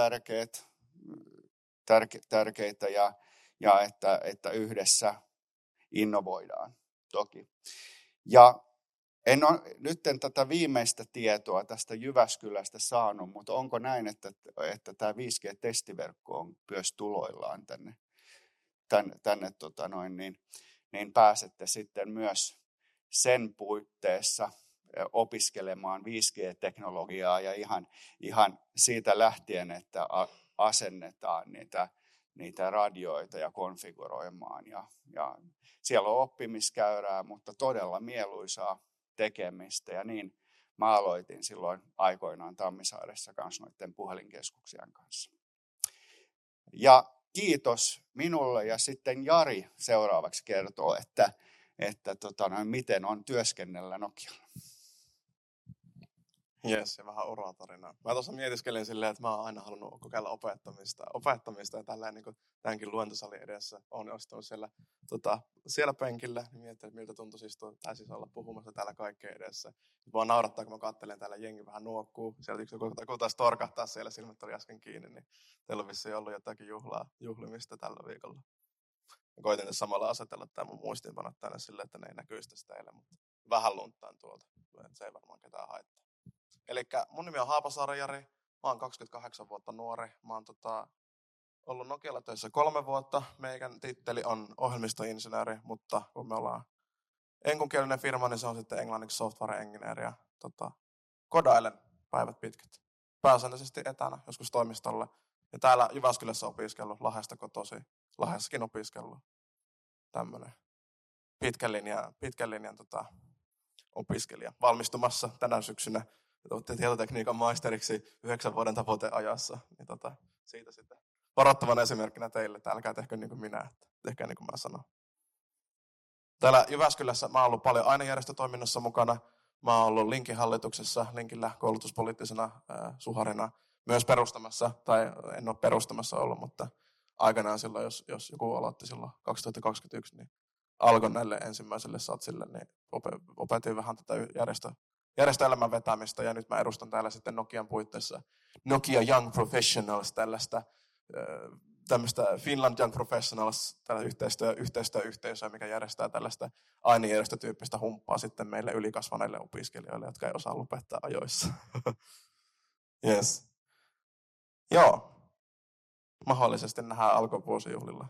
tärkeitä ja että yhdessä innovoidaan toki. Ja en ole nyt täntä viimeistä tietoa tästä Jyväskylästä saanut, mutta onko näin, että tämä 5G-testiverkko on myös tuloillaan tänne niin pääsette sitten myös sen puitteissa opiskelemaan 5G-teknologiaa ja ihan siitä lähtien, että asennetaan niitä radioita ja konfiguroimaan. Ja siellä on oppimiskäyrää, mutta todella mieluisaa tekemistä. Ja niin mä aloitin silloin aikoinaan Tammisaaressa kanssa noiden puhelinkeskuksien kanssa. Ja kiitos minulle ja sitten Jari seuraavaksi kertoo, että miten on työskennellä Nokialla. Jes, ja vähän uratarinaa. Mä tuossa mietiskelin silleen, että mä oon aina halunnut kokeilla opettamista ja tällä niin kuin tämänkin luentosalin edessä on istunut siellä penkillä, niin miettii, että miltä tuntuisi istua tai siis olla puhumassa täällä kaikkeen edessä. Vaan naurattaa, kun mä katselen täällä jengi vähän nuokkuu. Sieltä yksi joku taas torkahtaa siellä, silmät oli äsken kiinni, niin teillä on vissiin ollut jotakin juhlimista tällä viikolla. Mä koitin tässä samalla asetella tämä mun muistiinpanot tänne silleen, että ne ei näkyisi tästä teille, mutta vähän lunttaan tuolta, että se ei varmaan ketään haittaa. Elikkä mun nimi on Haapasaaren Jari, mä oon 28 vuotta nuori, mä oon ollut Nokialla töissä 3 vuotta, meidän titteli on ohjelmistoinsinööri, mutta kun me ollaan englanninkielinen firma, niin se on sitten englanniksi software engineer ja kodailen päivät pitkät. Pääsääntöisesti etänä, joskus toimistolla. Ja täällä Jyväskylässä opiskellut, Lahdesta kotosi, Lahdessakin opiskellut. Tämmönen pitkän linjan opiskelija. Valmistumassa tänä syksynä tietotekniikan maisteriksi 9 vuoden tavoiteajassa. Niin siitä sitten varoittavana esimerkkinä teille, että älkää tehkö niin kuin minä, että tehkää niin kuin mä sanon. Täällä Jyväskylässä mä oon ollut paljon ainejärjestötoiminnassa mukana. Mä oon ollut Linkin hallituksessa, Linkillä koulutuspoliittisena suharina myös perustamassa, tai en ole perustamassa ollut, mutta aikanaan silloin, jos joku aloitti silloin 2021, niin alkoi näille ensimmäiselle satsille, niin opetin vähän tätä järjestöelämän vetämistä, ja nyt mä edustan täällä sitten Nokian puitteissa Nokia Young Professionals, tämmöistä Finland Young Professionals, tällaista yhteistyöyhteisöä, mikä järjestää tällaista ainejärjestötyyppistä humppaa sitten meille ylikasvaneille opiskelijoille, jotka ei osaa lopettaa ajoissa. Yes. Joo. Mahdollisesti nähdään alkuvuosijuhlilla.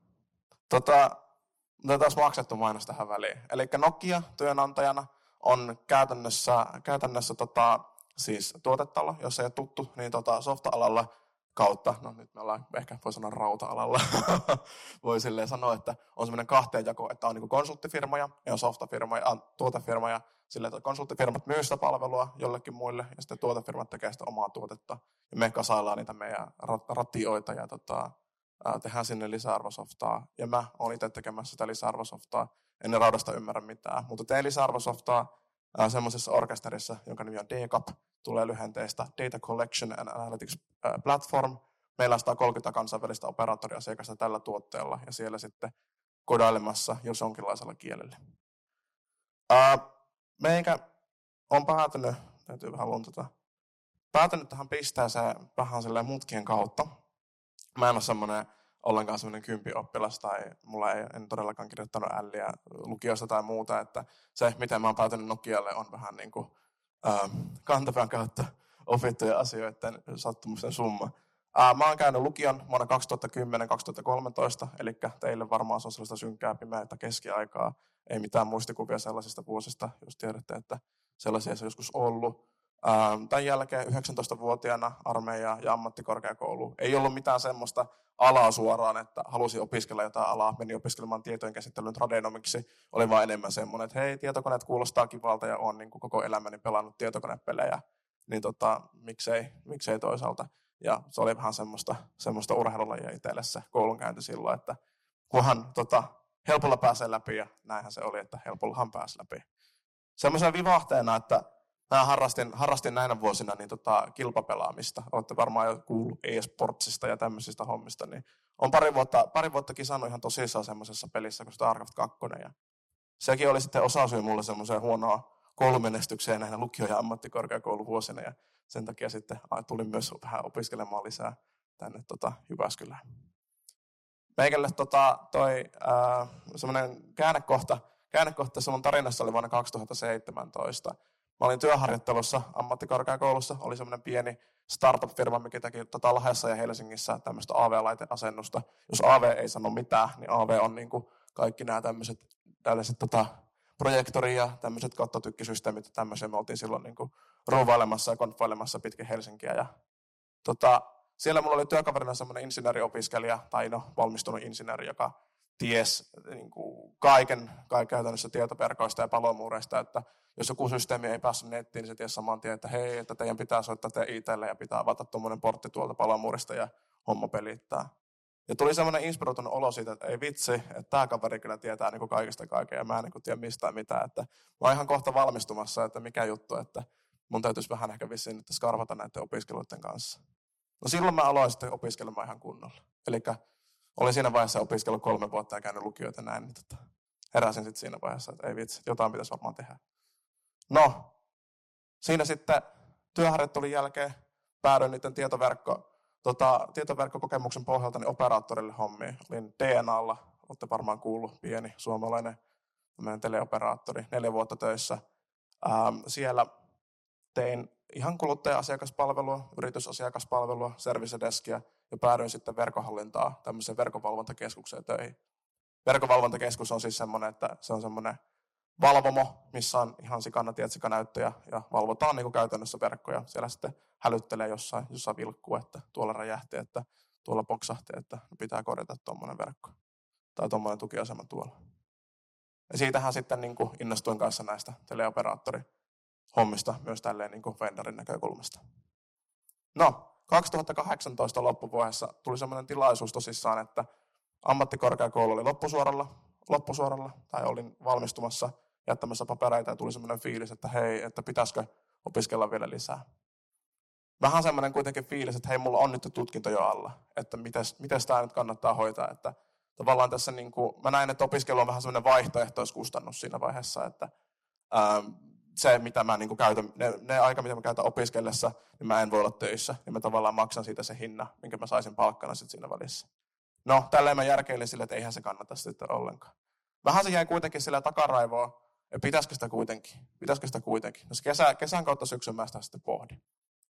Taas maksettu mainos tähän väliin. Eli Nokia työnantajana on käytännössä siis tuotetalo, jos ei ole tuttu, niin softa-alalla kautta, no nyt me ollaan ehkä voi sanoa rauta-alalla, voi silleen sanoa, että on semmoinen kahtiajako, että on niin konsulttifirmoja ja softafirmoja, tuotefirmoja, silleen, että konsulttifirmat myy sitä palvelua jollekin muille ja sitten tuotefirmat tekee sitä omaa tuotetta ja me kasaillaan niitä meidän ratioita ja tehdään sinne lisäarvosoftaa ja mä oon itse tekemässä sitä lisäarvosoftaa, en raudasta ymmärrä mitään, mutta teen lisäarvosoftaa semmoisessa orkesterissa, jonka nimi on DCAP, tulee lyhenteistä Data Collection and Analytics Platform. Meillä on 130 kansainvälistä operaattoriasiakasta tällä tuotteella ja siellä sitten kodailemassa jos jonkinlaisella kielellä. Meikä on päätynyt tähän pisteeseen vähän silleen mutkien kautta. Mä en ole ollenkaan semmoinen kympioppilas tai en todellakaan kirjoittanut älliä lukiosta tai muuta, että se, miten mä oon päätynyt Nokialle, on vähän niin kuin kantapään kautta opittujen asioiden sattumusten summa. Mä oon käynyt lukion vuonna 2010-2013, eli teille varmaan se on sellaista synkkää pimeää keskiaikaa, ei mitään muistikuvia sellaisista vuosista, jos tiedätte, että sellaisia se joskus ollut. Tämän jälkeen 19-vuotiaana armeija ja ammattikorkeakoulu. Ei ollut mitään semmoista alaa suoraan, että halusi opiskella jotain alaa, meni opiskelemaan tietojen käsittelyn tradenomiksi. Oli vaan enemmän semmoinen, että hei, tietokoneet kuulostaa kivalta ja olen niin kuin koko elämäni pelannut tietokonepelejä, niin miksei toisaalta. Ja se oli vähän semmoista urheilulajia itselle se koulunkäynti silloin, että kunhan helpolla pääsee läpi ja näinhän se oli, että helpollahan pääsi läpi. Semmoisena vivahteena, että mä harrastin näinä vuosina kilpapelaamista. Olette varmaan jo kuullut e-sportsista ja tämmöisistä hommista. Niin on pari vuotta kisannut ihan tosissaan semmoisessa pelissä kuin StarCraft 2. Ja sekin oli sitten osasyy mulle semmoiseen huonoa koulumenestykseen näinä lukio- ja ammattikorkeakouluvuosina ja sen takia sitten tulin myös vähän opiskelemaan lisää tänne Jyväskylään. Meikälle semmoinen käännekohta tässä mun tarinassa oli vuonna 2017. Mä olin työharjoittelussa ammattikorkeakoulussa, oli semmoinen pieni startup-firma, mikä teki Lahdessa ja Helsingissä tämmöistä AV-laiteasennusta. Jos AV ei sano mitään, niin AV on niin kuin kaikki nämä tällaiset projektori- ja tämmöiset kattotykkisysteemit ja tämmöisiä. Me oltiin silloin niin kuin ruuvailemassa ja konfailemassa pitkin Helsinkiä. Ja, siellä mulla oli työkaverina semmoinen insinööriopiskelija, tai valmistunut insinööri, joka ties niin kuin kaiken käytännössä tietoverkoista ja palomuureista, että jos joku systeemi ei päässyt nettiin, niin se tiesi saman tien, että hei, että teidän pitää soittaa IT:lle ja pitää avata tuommoinen portti tuolta palomuurista ja homma pelittää. Ja tuli semmoinen inspiroitunut olo siitä, että ei vitsi, että tämä kaveri kyllä tietää niin kuin kaikesta kaiken ja mä en niin tiedä mistään mitään. Että mä oon ihan kohta valmistumassa, että mikä juttu, että mun täytyisi vähän ehkä vissiin nyt skarvata näiden opiskeluiden kanssa. No silloin mä aloin sitten opiskelemaan ihan kunnolla. Eli olin siinä vaiheessa opiskellut 3 vuotta ja käynyt lukioita ja näin, niin heräsin sitten siinä vaiheessa, että ei vitsi, jotain pitäisi varmaan tehdä. No, siinä sitten työharjoittelun jälkeen päädyin niiden tietoverkkokokemuksen pohjalta niin operaattorille hommiin. Olin DNAlla, olette varmaan kuullut, pieni suomalainen teleoperaattori, 4 vuotta töissä. Siellä tein ihan kuluttaja-asiakaspalvelua, yritysasiakaspalvelua, service-deskiä ja päädyin sitten verkkohallintaa tämmöiseen verkkovalvontakeskukseen töihin. Verkkovalvontakeskus on siis semmoinen, että se on semmoinen valvomo, missä on ihan sikana tietsikanäyttöjä ja valvotaan niin kuin käytännössä verkkoja. Siellä sitten hälyttelee jossain vilkkuu, että tuolla räjähti, että tuolla poksahti, että pitää korjata tuommoinen verkko tai tuommoinen tukiasema tuolla. Ja siitähän sitten niin kuin innostuin kanssa näistä teleoperaattorihommista myös tälleen niin kuin vendorin näkökulmasta. No, 2018 loppuvuodessa tuli semmoinen tilaisuus tosissaan, että ammattikorkeakoulu oli loppusuoralla tai olin valmistumassa jättämässä papereita ja tuli semmoinen fiilis, että hei, että pitäisikö opiskella vielä lisää. Vähän semmoinen kuitenkin fiilis, että hei, mulla on nyt tutkinto jo alla, että miten tämä nyt kannattaa hoitaa, että tavallaan tässä niin kuin, mä näin, että opiskelu on vähän semmoinen vaihtoehtoiskustannus siinä vaiheessa, että se, mitä mä niin kuin käytän, ne aika, mitä mä käytän opiskellessa, niin mä en voi olla töissä, niin mä tavallaan maksan siitä se hinna, minkä mä saisin palkkana sitten siinä välissä. No, tälleen mä järkeilin sille, että eihän se kannata sitten ollenkaan. Vähän se jäi kuitenkin sillä takaraivoa, ja pitäisikö sitä kuitenkin. No se kesän kautta syksyn mä sitä sitten pohdin.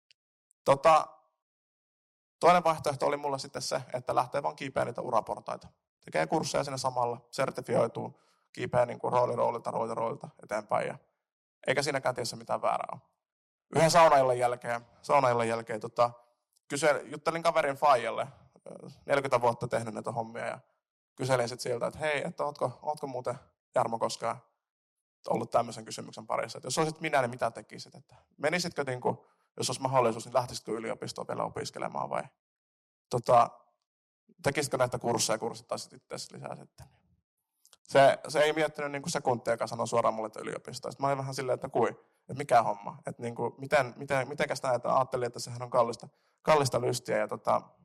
Toinen vaihtoehto oli mulla sitten se, että lähtee vaan kiipeä niitä uraportaita. Tekee kursseja siinä samalla, sertifioituu, kiipeä niin kuin roolilta eteenpäin. Ja eikä siinäkään tiedä mitään väärää ole. Yhden saunaillan jälkeen juttelin kaverin faijalle, 40 vuotta tehnyt näitä hommia ja kyselin sitten siltä, että hei, että ootko muuten Jarmo koskaan ollut tämmöisen kysymyksen parissa, että jos olisit minä, niin mitä tekisit, että menisitkö, niin kuin, jos olisi mahdollisuus, niin lähtisitkö yliopistoon vielä opiskelemaan vai tekisitkö näitä kursseja, kurssittaisit itseäsi lisää sitten. Se ei miettinyt niin kuin sekuntiakaan, sanoi suoraan mulle, että yliopistoon. Sitten mä olin vähän silleen, että että mikä homma, että niin kuin, mitenkäs näin, että ajattelin, että sehän on kallista lystiä ja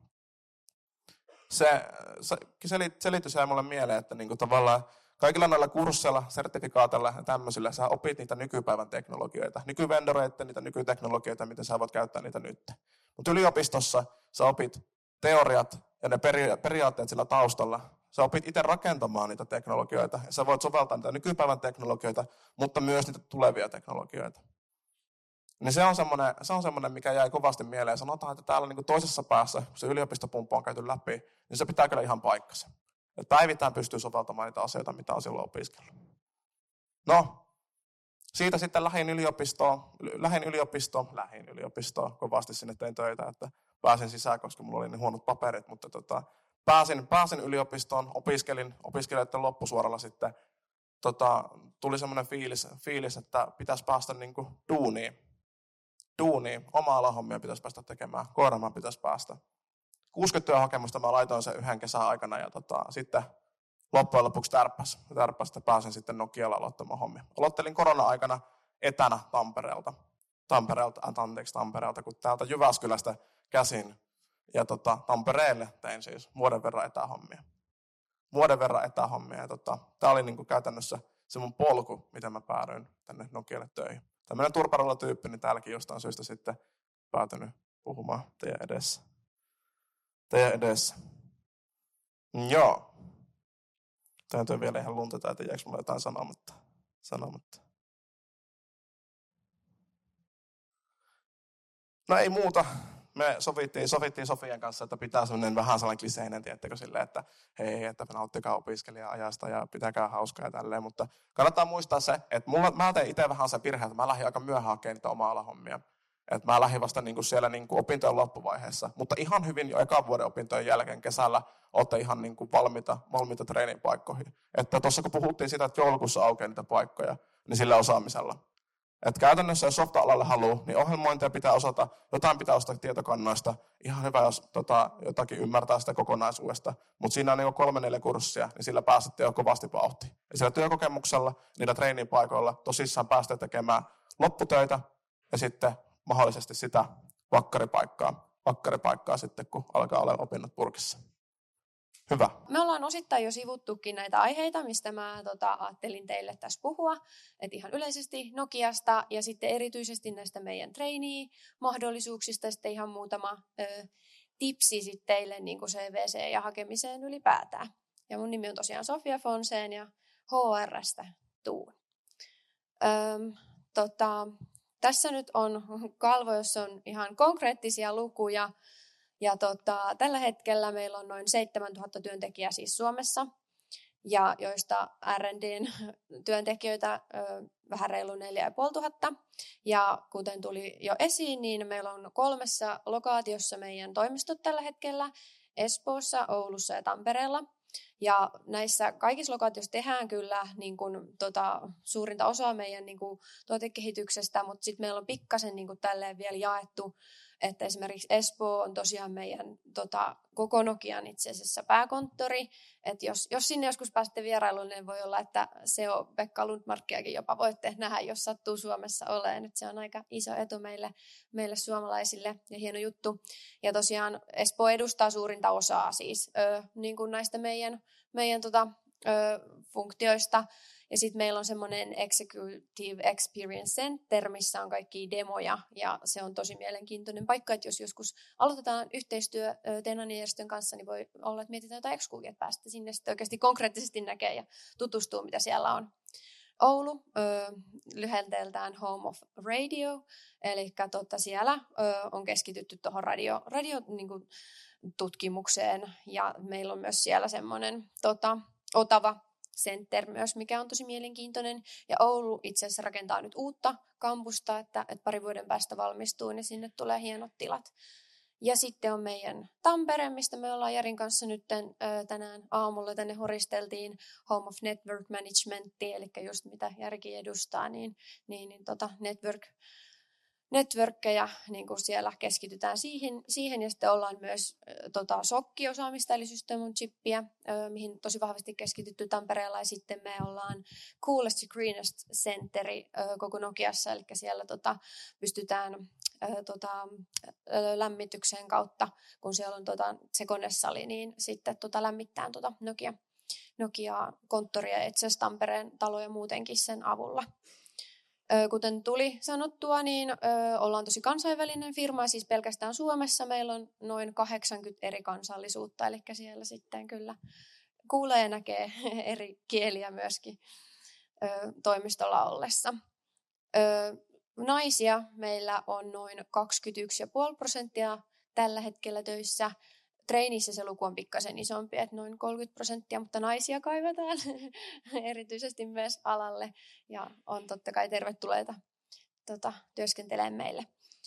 se selitys jäi mulle mieleen, että niin kuin tavallaan kaikilla noilla kursseilla, sertifikaatilla ja tämmöisillä sä opit niitä nykypäivän teknologioita, nykyvendoreita, niitä nykyteknologioita, miten sä voit käyttää niitä nyt. Mutta yliopistossa sä opit teoriat ja ne periaatteet sillä taustalla. Sä opit itse rakentamaan niitä teknologioita ja sä voit soveltaa niitä nykypäivän teknologioita, mutta myös niitä tulevia teknologioita. Niin se on semmoinen, mikä jäi kovasti mieleen. Sanotaan, että täällä niin kuin toisessa päässä, kun se yliopistopumppu on käyty läpi, niin se pitää kyllä ihan paikkansa. Että päivittäin pystyy soveltamaan niitä asioita, mitä on silloin opiskellut. No, siitä sitten lähdin yliopistoon, kovasti sinne tein töitä, että pääsin sisään, koska mulla oli niin huonot paperit, mutta pääsin yliopistoon, opiskelijoiden loppusuoralla sitten, tuli semmoinen fiilis, että pitäisi päästä niin kuin duuniin, oma alahommia pitäisi päästä tekemään, koiramaan pitäisi päästä. 60 työhakemusta mä laitoin sen 1 kesän aikana ja sitten loppujen lopuksi tärppäs, pääsin sitten Nokialla aloittamaan hommia. Aloittelin korona-aikana etänä Tampereelta, kun täältä Jyväskylästä käsin ja Tampereelle tein siis vuoden verran etähommia. Ja tämä oli niin kuin käytännössä se mun polku, miten mä päädyin tänne Nokialle töihin. Tämmöinen turparolla-tyyppi, niin täälläkin jostain syystä sitten päätynyt puhumaan teidän edessä. Joo. Täytyy vielä ihan luntata, että jääkö mulla jotain sanomatta. No ei muuta. Me sovittiin Sofian kanssa, että pitää sellainen vähän sellainen kliseinen, tiettäkö, silleen, että hei, että nauttikaa opiskelijan-ajasta ja pitäkää hauskaa ja tälleen. Mutta kannattaa muistaa se, että mä tein itse vähän se virhe, että mä lähdin aika myöhään hakemaan niitä oma-alahommia. Että mä lähdin vasta niinku siellä niinku opintojen loppuvaiheessa. Mutta ihan hyvin jo ekan vuoden opintojen jälkeen kesällä olette ihan niinku valmiita treenipaikkoihin. Että tuossa kun puhuttiin siitä, että joulukuussa aukeaa niitä paikkoja, niin sillä osaamisella. Että käytännössä jos softa-alalle haluaa, niin ohjelmointia pitää osata, jotain pitää osata tietokannoista. Ihan hyvä, jos jotakin ymmärtää sitä kokonaisuudesta. Mutta siinä on niin 3-4 kurssia, niin sillä pääsette jo kovasti vauhtiin. Ja sillä työkokemuksella, niillä treenipaikoilla tosissaan pääsette tekemään lopputöitä ja sitten mahdollisesti sitä vakkaripaikkaa sitten, kun alkaa olla opinnot purkissa. Hyvä. Me ollaan osittain jo sivuttukin näitä aiheita, mistä mä ajattelin teille tässä puhua. Et ihan yleisesti Nokiasta ja sitten erityisesti näistä meidän trainee-mahdollisuuksista sitten ihan muutama tipsi sitten teille niin kuin CVC ja hakemiseen ylipäätään. Ja mun nimi on tosiaan Sofia Fonsén ja HR:stä tuun. Tässä nyt on kalvo, jossa on ihan konkreettisia lukuja. Ja tällä hetkellä meillä on noin 7000 työntekijää siis Suomessa, ja joista R&D:n työntekijöitä vähän reilu 4500. Ja kuten tuli jo esiin, niin meillä on 3 lokaatiossa meidän toimistot tällä hetkellä, Espoossa, Oulussa ja Tampereella. Ja näissä kaikissa lokaatioissa tehdään kyllä niin kuin, suurinta osaa meidän niin kuin, tuotekehityksestä, mutta sitten meillä on pikkasen niin kuin, tälleen vielä jaettu, että esimerkiksi Espoo on tosiaan meidän koko Nokian itse asiassa pääkonttori. Että jos sinne joskus pääsette vierailuun, niin voi olla, että SEO Pekka Lundmarkiakin jopa voitte nähdä, jos sattuu Suomessa olemaan. Että se on aika iso etu meille suomalaisille ja hieno juttu. Ja tosiaan Espoo edustaa suurinta osaa siis niin kuin näistä meidän funktioista. Ja sitten meillä on semmoinen Executive Experience Center, missä on kaikkia demoja, ja se on tosi mielenkiintoinen paikka, että jos joskus aloitetaan yhteistyö Tenan-järjestön kanssa, niin voi olla, että mietitään jotain X-Kuukia, että päästä sinne sitten oikeasti konkreettisesti näkee ja tutustuu, mitä siellä on. Oulu, lyhenteeltään Home of Radio, eli siellä on keskitytty tuohon radiotutkimukseen, ja meillä on myös siellä semmoinen Otava Center myös, mikä on tosi mielenkiintoinen. Ja Oulu itse asiassa rakentaa nyt uutta kampusta, että parin vuoden päästä valmistuu, niin sinne tulee hienot tilat. Ja sitten on meidän Tampere, mistä me ollaan Jarin kanssa nyt tänään aamulla tänne horisteltiin Home of Network Management, eli just mitä Jarikin edustaa, networkkeja, niin kuin siellä keskitytään siihen ja sitten ollaan myös SOC-osaamista, eli System on Chippiä, mihin tosi vahvasti keskitytty Tampereella, ja sitten me ollaan Coolest ja Greenest Centeri koko Nokiassa, eli siellä pystytään lämmityksen kautta, kun siellä on se konesali, niin sitten lämmittään Nokia-konttoria, itse asiassa Tampereen taloja muutenkin sen avulla. Kuten tuli sanottua, niin ollaan tosi kansainvälinen firma, siis pelkästään Suomessa meillä on noin 80 eri kansallisuutta, eli siellä sitten kyllä kuulee ja näkee eri kieliä myöskin toimistolla ollessa. Naisia meillä on noin 21,5% tällä hetkellä töissä. Treinissä se luku on pikkasen isompi, että noin 30%, mutta naisia kaivataan erityisesti myös alalle ja on totta kai tervetulleita työskentelemään meille.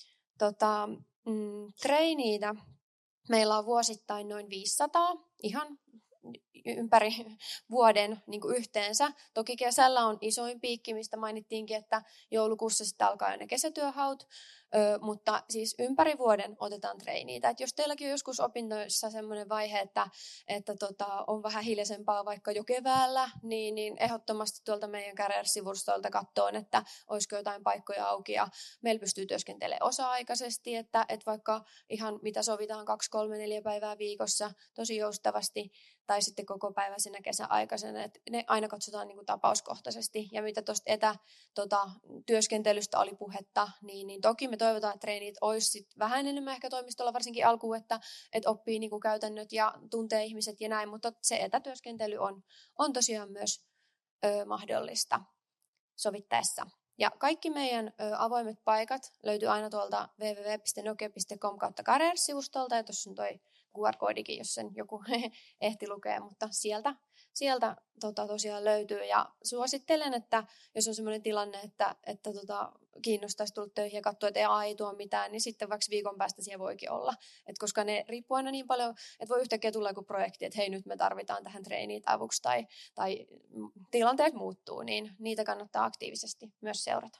Treiniitä meillä on vuosittain noin 500, ihan ympäri vuoden niin kuin yhteensä. Toki kesällä on isoin piikki, mistä mainittiinkin, että joulukuussa sitten alkaa ne kesätyöhaut, mutta siis ympäri vuoden otetaan treiniitä. Et jos teilläkin on joskus opinnoissa semmoinen vaihe, että on vähän hiljaisempaa vaikka jo keväällä, niin ehdottomasti tuolta meidän Career-sivustolta katsoen, että olisiko jotain paikkoja auki ja meillä pystyy työskentelemään osa-aikaisesti, että vaikka ihan mitä sovitaan 2, 3, 4 päivää viikossa tosi joustavasti, tai sitten kokopäiväisenä kesäaikaisena, että ne aina katsotaan niin kuin tapauskohtaisesti. Ja mitä tuosta työskentelystä oli puhetta, niin toki me toivotaan, että treenit olisi sit vähän enemmän ehkä toimistolla, varsinkin alkuun, että oppii niin kuin käytännöt ja tuntee ihmiset ja näin, mutta se etätyöskentely on tosiaan myös mahdollista sovittaessa. Ja kaikki meidän avoimet paikat löytyy aina tuolta www.nokia.com/careers-sivustolta, ja tuossa on toi QR-koodikin, jos sen joku ehti lukea, mutta sieltä tosiaan löytyy. Ja suosittelen, että jos on sellainen tilanne, että kiinnostaisi tulla töihin ja katsoa, että ei tuo mitään, niin sitten vaikka viikon päästä siellä voikin olla. Et koska ne riippuu aina niin paljon, että voi yhtäkkiä tulla joku projekti, että hei, nyt me tarvitaan tähän treeniin avuksi tai tilanteet muuttuu, niin niitä kannattaa aktiivisesti myös seurata.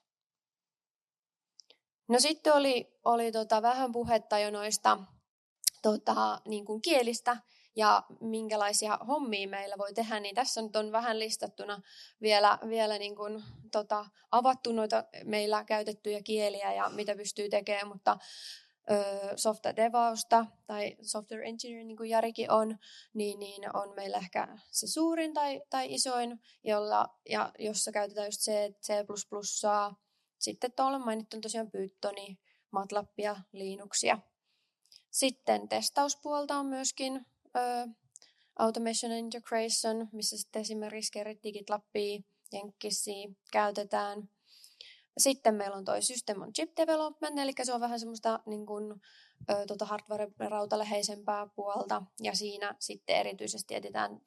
No sitten oli vähän puhetta jo noista niin kuin kielistä ja minkälaisia hommia meillä voi tehdä, niin tässä nyt on vähän listattuna vielä niin kuin, avattu noita meillä käytettyjä kieliä ja mitä pystyy tekemään, mutta software devausta tai software engineering, niin kuin Jarikin on, niin on meillä ehkä se suurin tai isoin, jossa käytetään just C++, sitten tuolla mainittu on tosiaan Pythoni, MATLABia, Linuxia. Sitten testauspuolta on myöskin Automation and Integration, missä sitten esimerkiksi Gerrit, GitLabia, Jenkinsia käytetään. Sitten meillä on toi System on Chip Development, eli se on vähän semmoista niin kuin, hardware-rautaläheisempää puolta. Ja siinä sitten erityisesti etsitään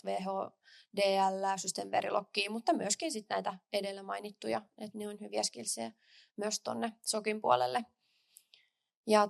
VHDL, System Veriloggia, mutta myöskin sitten näitä edellä mainittuja, että ne on hyviä skillsejä myös tonne SOCin puolelle. Ja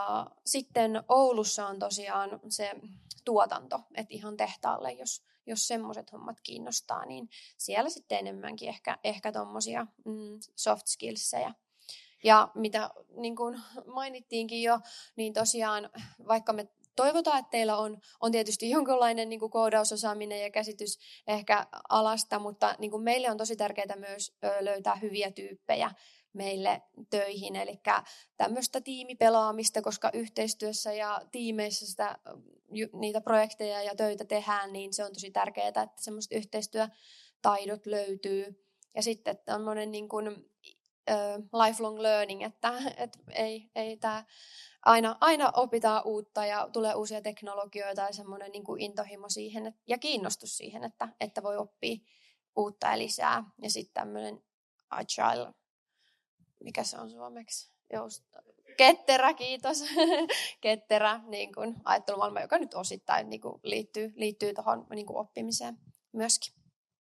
sitten Oulussa on tosiaan se tuotanto, että ihan tehtaalle, jos semmoiset hommat kiinnostaa, niin siellä sitten enemmänkin ehkä tommosia soft skillsejä. Ja mitä niin kuin mainittiinkin jo, niin tosiaan vaikka me toivotaan, että teillä on tietysti jonkinlainen niin kuin koodausosaaminen ja käsitys ehkä alasta, mutta niin kuin meille on tosi tärkeää myös löytää hyviä tyyppejä meille töihin, eli tämmöistä tiimipelaamista, koska yhteistyössä ja tiimeissä niitä projekteja ja töitä tehdään, niin se on tosi tärkeää, että semmoiset yhteistyötaidot löytyy. Ja sitten tämmöinen niin kuin lifelong learning, että ei tämä aina opitaan uutta ja tulee uusia teknologioita ja semmoinen niin kuin intohimo siihen ja kiinnostus siihen, että voi oppia uutta ja lisää. Ja sitten tämmöinen agile, mikä se on suomeksi? Ketterä, kiitos. Ketterä niin kuin ajattelumaailma, joka nyt osittain niin kuin liittyy tuohon niin kuin oppimiseen myöskin.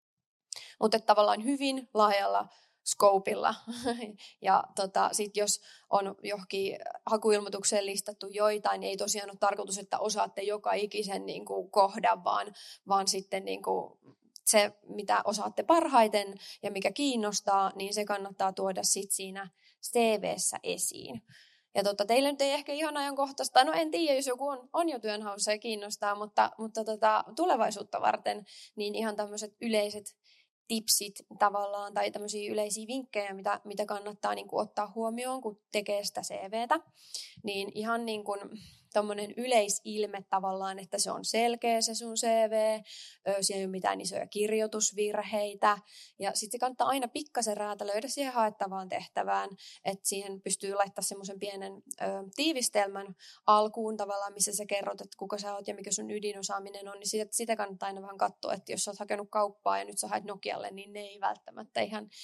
Mutta tavallaan hyvin laajalla scopeilla. Ja sitten jos on johonkin hakuilmoitukseen listattu joitain, niin ei tosiaan ole tarkoitus, että osaatte joka ikisen niin kuin kohdan, vaan sitten niin kuin se, mitä osaatte parhaiten ja mikä kiinnostaa, niin se kannattaa tuoda sitten siinä CV:ssä esiin. Ja teille nyt ei ehkä ihan ajankohtaista, no en tiedä, jos joku on jo työnhaussa ja kiinnostaa, mutta tulevaisuutta varten, niin ihan tämmöiset yleiset tipsit tavallaan tai tämmöisiä yleisiä vinkkejä, mitä kannattaa niin kuin ottaa huomioon, kun tekee sitä CVtä, niin ihan niin kuin tommoinen yleisilme tavallaan, että se on selkeä se sun CV, siellä ei ole mitään isoja kirjoitusvirheitä, ja sitten kannattaa aina pikkasen räätälöidä siihen haettavaan tehtävään, että siihen pystyy laittamaan semmoisen pienen tiivistelmän alkuun tavallaan, missä sä kerrot, että kuka sä oot ja mikä sun ydinosaaminen on, niin sitä kannattaa aina vähän katsoa, että jos sä oot hakenut kauppaa ja nyt sä haet Nokialle, niin ne ei välttämättä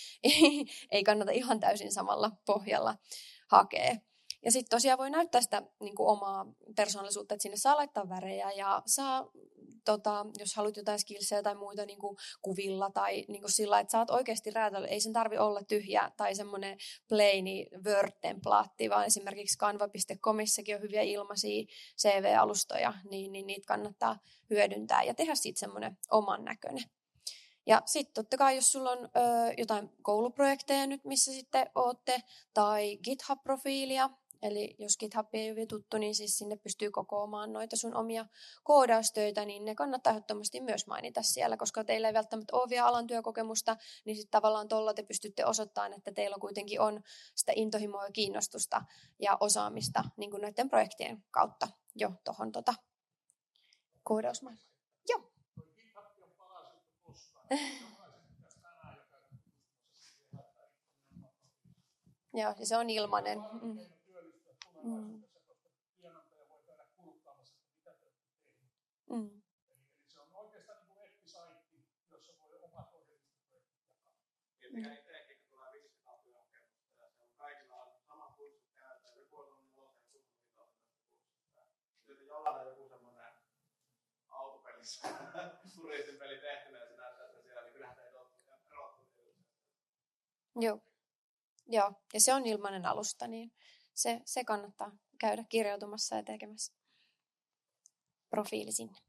ei kannata ihan täysin samalla pohjalla hakea. Ja sitten tosiaan voi näyttää sitä niin kuin omaa persoonallisuutta, että sinne saa laittaa värejä ja saa, jos haluat jotain skillsejä tai muita niin kuin kuvilla tai niin kuin sillä, että saat oikeasti räätälöidä. Ei sen tarvitse olla tyhjä tai semmoinen plaini Word-templaatti, vaan esimerkiksi canva.comissakin on hyviä ilmaisia CV-alustoja, niin niitä kannattaa hyödyntää ja tehdä siitä semmoinen oman näköinen. Ja sitten totta kai, jos sulla on jotain kouluprojekteja nyt, missä sitten ootte, tai GitHub-profiilia, eli jos GitHub ei ole tuttu, niin siis sinne pystyy kokoamaan noita sun omia koodaustöitä, niin ne kannattaa ehdottomasti myös mainita siellä, koska teillä ei välttämättä ole vielä alan työkokemusta, niin sitten tavallaan tuolla te pystytte osoittamaan, että teillä kuitenkin on sitä intohimoa ja kiinnostusta ja osaamista niin kuin näiden projektien kautta jo tuohon koodausmaailmaan. Joo. Joo, ja se on ilmainen. Se on oikeastaan niin kuin web-saitti, jossa voi omat ohjelmistoprojektit jakaa. Tietenkään itsekin tulee 500 työhakemusta ja se on kaikilla on sama kurssi käytetään. Joku on 4 kurssista. Sitten jollain on joku semmoinen autopelissä turistin peli tehtynä ja se näyttää, että siellä niin kyllähän ei ole erottu. Joo, ja se on ilmainen alusta, niin se kannattaa käydä kirjautumassa ja tekemässä profiili sinne.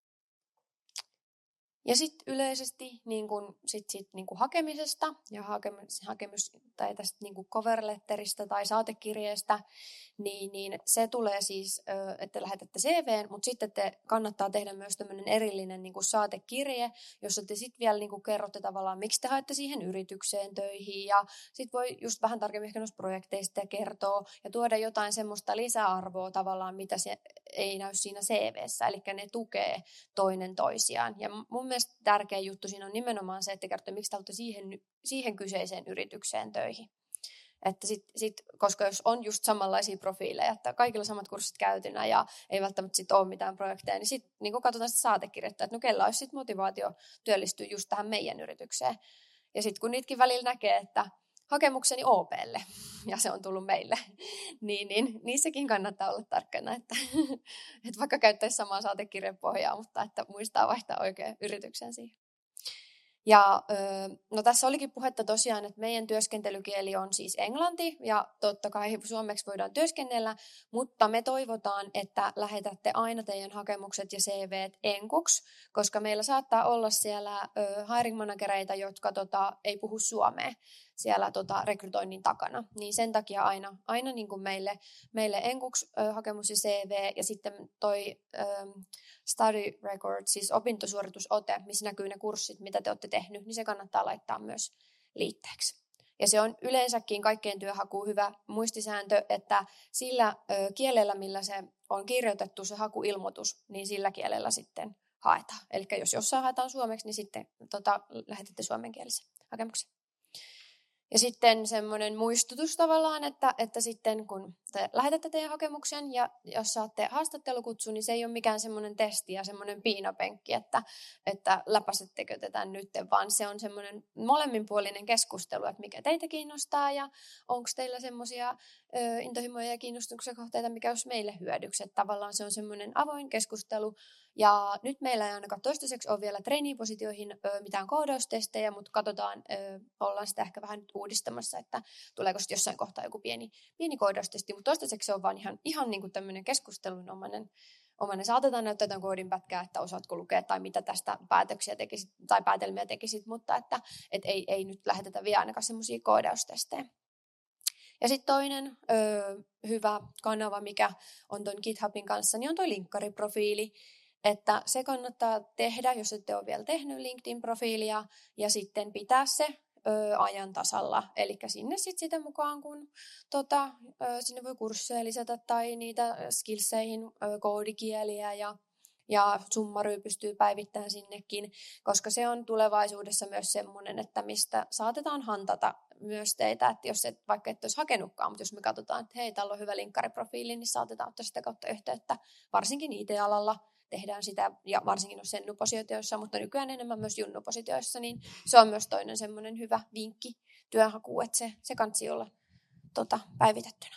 Ja sitten yleisesti niin kun, niin kun hakemisesta ja hakemus tai tästä niin kun cover letteristä tai saatekirjeestä, niin se tulee siis, että lähetätte CV:n, mutta sitten kannattaa tehdä myös tämmöinen erillinen niin kun saatekirje, jossa te sitten vielä niin kun kerrotte tavallaan, miksi te haette siihen yritykseen töihin ja sitten voi just vähän tarkemmin ehkä noista projekteista kertoa ja tuoda jotain semmoista lisäarvoa tavallaan, mitä se ei näy siinä CV:ssä, eli ne tukee toinen toisiaan. Ja mun mielestä tärkeä juttu siinä on nimenomaan se, että kertoo, miksi te olette siihen kyseiseen yritykseen töihin. Että koska jos on just samanlaisia profiileja, että kaikilla samat kurssit käytynä ja ei välttämättä sit ole mitään projekteja, niin sitten niin katsotaan sitä saatekirjettä, että no kellä olisi sit motivaatio työllistyä just tähän meidän yritykseen. Ja sitten kun niitäkin välillä näkee, että hakemukseni OP:lle ja se on tullut meille, niin niissäkin kannattaa olla tarkkana, että vaikka käyttäisi samaa saatekirjan pohjaa, mutta että muistaa vaihtaa oikein yrityksen siihen. Ja no tässä olikin puhetta tosiaan, että meidän työskentelykieli on siis englanti ja totta kai suomeksi voidaan työskennellä, mutta me toivotaan, että lähetätte aina teidän hakemukset ja CVt enkuksi, koska meillä saattaa olla siellä hiring managereita, jotka ei puhu suomea siellä rekrytoinnin takana. Niin sen takia aina niin kuin meille enkuksi hakemus ja CV ja sitten toi study record, siis opintosuoritusote, missä näkyy ne kurssit, mitä te olette tehnyt, niin se kannattaa laittaa myös liitteeksi. Ja se on yleensäkin kaikkeen työhakuun hyvä muistisääntö, että sillä kielellä, millä se on kirjoitettu se hakuilmoitus, niin sillä kielellä sitten haetaan. Eli jos jossain haetaan suomeksi, niin sitten lähetätte suomenkielisen hakemuksen. Ja sitten semmoinen muistutus tavallaan, että sitten kun te lähetätte teidän hakemuksen ja jos saatte haastattelukutsun, niin se ei ole mikään semmoinen testi ja semmoinen piinapenkki, että läpäisettekö tätä nyt, vaan se on semmoinen molemminpuolinen keskustelu, että mikä teitä kiinnostaa ja onko teillä semmoisia intohimoja ja kiinnostuksen kohteita, mikä olisi meille hyödyksi. Että tavallaan se on semmoinen avoin keskustelu. Ja nyt meillä ei ainakaan toistaiseksi ole vielä trainee-positioihin mitään koodaustestejä, mutta katsotaan, ollaan sitä ehkä vähän nyt uudistamassa, että tuleeko sitten jossain kohtaa joku pieni koodaustesti, mutta toistaiseksi se on vaan ihan niin kuin tämmöinen keskustelunomainen. Saatetaan näyttää jotain koodin pätkää, että osaatko lukea tai mitä tästä päätöksiä tekisit tai päätelmiä tekisit, mutta että ei nyt lähetetä vielä ainakaan semmoisia koodaustestejä. Ja sitten toinen hyvä kanava, mikä on tuon GitHubin kanssa, niin on tuo linkkariprofiili. Että se kannattaa tehdä, jos ette ole vielä tehnyt LinkedIn-profiilia, ja sitten pitää se ajan tasalla. Eli sinne sitten sitä mukaan, kun sinne voi kursseja lisätä tai niitä skillseihin koodikieliä ja summary pystyy päivittämään sinnekin, koska se on tulevaisuudessa myös semmoinen, että mistä saatetaan hantata myös teitä, että jos vaikka et olisi hakenutkaan, mutta jos me katsotaan, että hei, täällä on hyvä linkkariprofiili, niin saatetaan ottaa sitä kautta yhteyttä, varsinkin IT-alalla tehdään sitä, ja varsinkin sennu-positioissa, mutta nykyään enemmän myös junnu-positioissa, niin se on myös toinen semmoinen hyvä vinkki työnhakuun, että se kansi olla päivitettynä.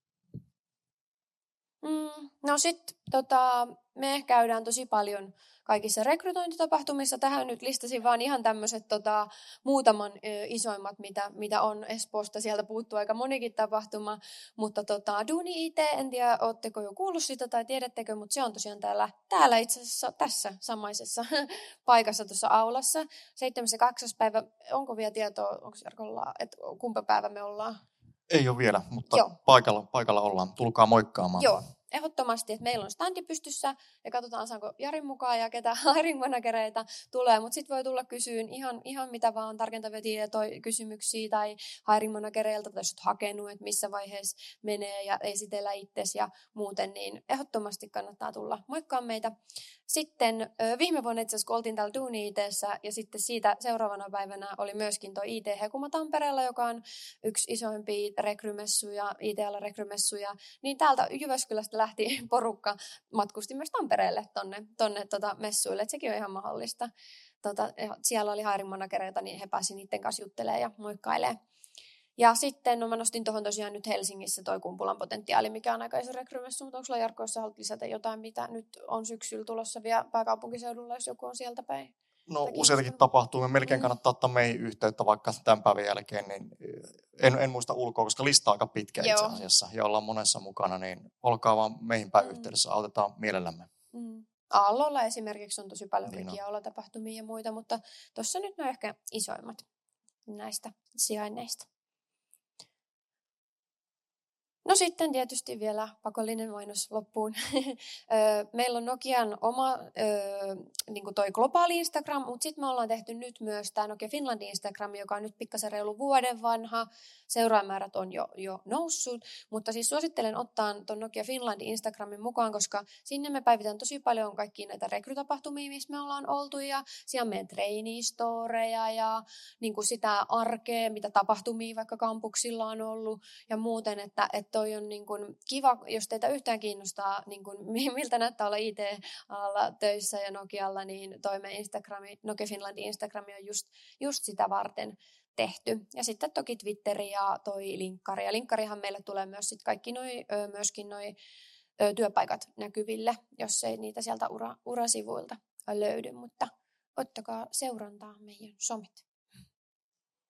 No sitten me käydään tosi paljon kaikissa rekrytointitapahtumissa. Tähän nyt listasin vaan ihan tämmöiset muutaman isoimmat, mitä on Espoosta. Sieltä puuttuu aika monikin tapahtuma, mutta Duuni IT, en tiedä, ootteko jo kuullut sitä tai tiedättekö, mutta se on tosiaan täällä itse asiassa tässä samaisessa paikassa tuossa aulassa. 7.8. päivä, onko vielä tietoa, onko Jarkolla, että kumpa päivä me ollaan? Ei ole vielä, mutta Joo. paikalla ollaan. Tulkaa moikkaamaan. Joo. ehdottomasti, että meillä on standi pystyssä ja katsotaan saanko Jarin mukaan ja ketä hiring managereita tulee, mutta sitten voi tulla kysyyn ihan mitä vaan tarkentavia tietoja, kysymyksiä tai hiring managereilta tai jos olet hakenut, että missä vaiheessa menee ja esitellä itsesi ja muuten, niin ehdottomasti kannattaa tulla moikkaa meitä. Sitten viime vuonna itse asiassa, kun oltiin täällä Duuni IT:ssä ja sitten siitä seuraavana päivänä oli myöskin tuo IT-hekuma Tampereella, joka on yksi isoimpia rekrymessuja, IT-ala-rekrymessuja, niin täältä Jyväskylästä lähti porukka, matkusti myös Tampereelle tonne messuille, että sekin on ihan mahdollista. Siellä oli hiring managereita, niin he pääsivät niiden kanssa juttelemaan ja moikkailemaan. Ja sitten mä nostin tuohon tosiaan nyt Helsingissä toi Kumpulan potentiaali, mikä on aika iso rekrymessu, mutta onko sulla Jarkko, jos sä haluat lisätä jotain, mitä nyt on syksyllä tulossa vielä pääkaupunkiseudulla, jos joku on sieltä päin? No useitakin tapahtuu. Me melkein kannattaa ottaa meihin yhteyttä vaikka tämän päivän jälkeen. Niin en muista ulkoa, koska lista on aika pitkä itse asiassa ja ollaan monessa mukana. Niin olkaa vaan meihin päin yhteydessä. Autetaan mielellämme. Aallolla esimerkiksi on tosi paljon kaikkia olotapahtumia ja muita, mutta tuossa nyt ne on ehkä isoimmat näistä sijainneista. No sitten tietysti vielä pakollinen mainos loppuun. Meillä on Nokian oma niin kuin toi globaali Instagram, mutta sitten me ollaan tehty nyt myös tämä Nokia Finland Instagram, joka on nyt pikkasen reilu vuoden vanha. Seuraajamäärät on jo noussut, mutta siis suosittelen ottaa tuon Nokia Finland Instagramin mukaan, koska sinne me päivitään tosi paljon kaikkia näitä rekrytapahtumia, missä me ollaan oltu, ja siellä on meidän trainee-storeja ja niin kuin sitä arkea, mitä tapahtumia vaikka kampuksilla on ollut ja muuten, että toi on niin kuin kiva, jos teitä yhtään kiinnostaa, niin kuin, miltä näyttää olla IT-alalla töissä ja Nokialla, niin toi meidän Nokia Finlandin Instagrami on just sitä varten tehty. Ja sitten toki Twitteri ja toi linkkari. Ja linkkarihan meille tulee myös sit kaikki myöskin noi työpaikat näkyville, jos ei niitä sieltä urasivuilta löydy. Mutta ottakaa seurantaa meidän somet.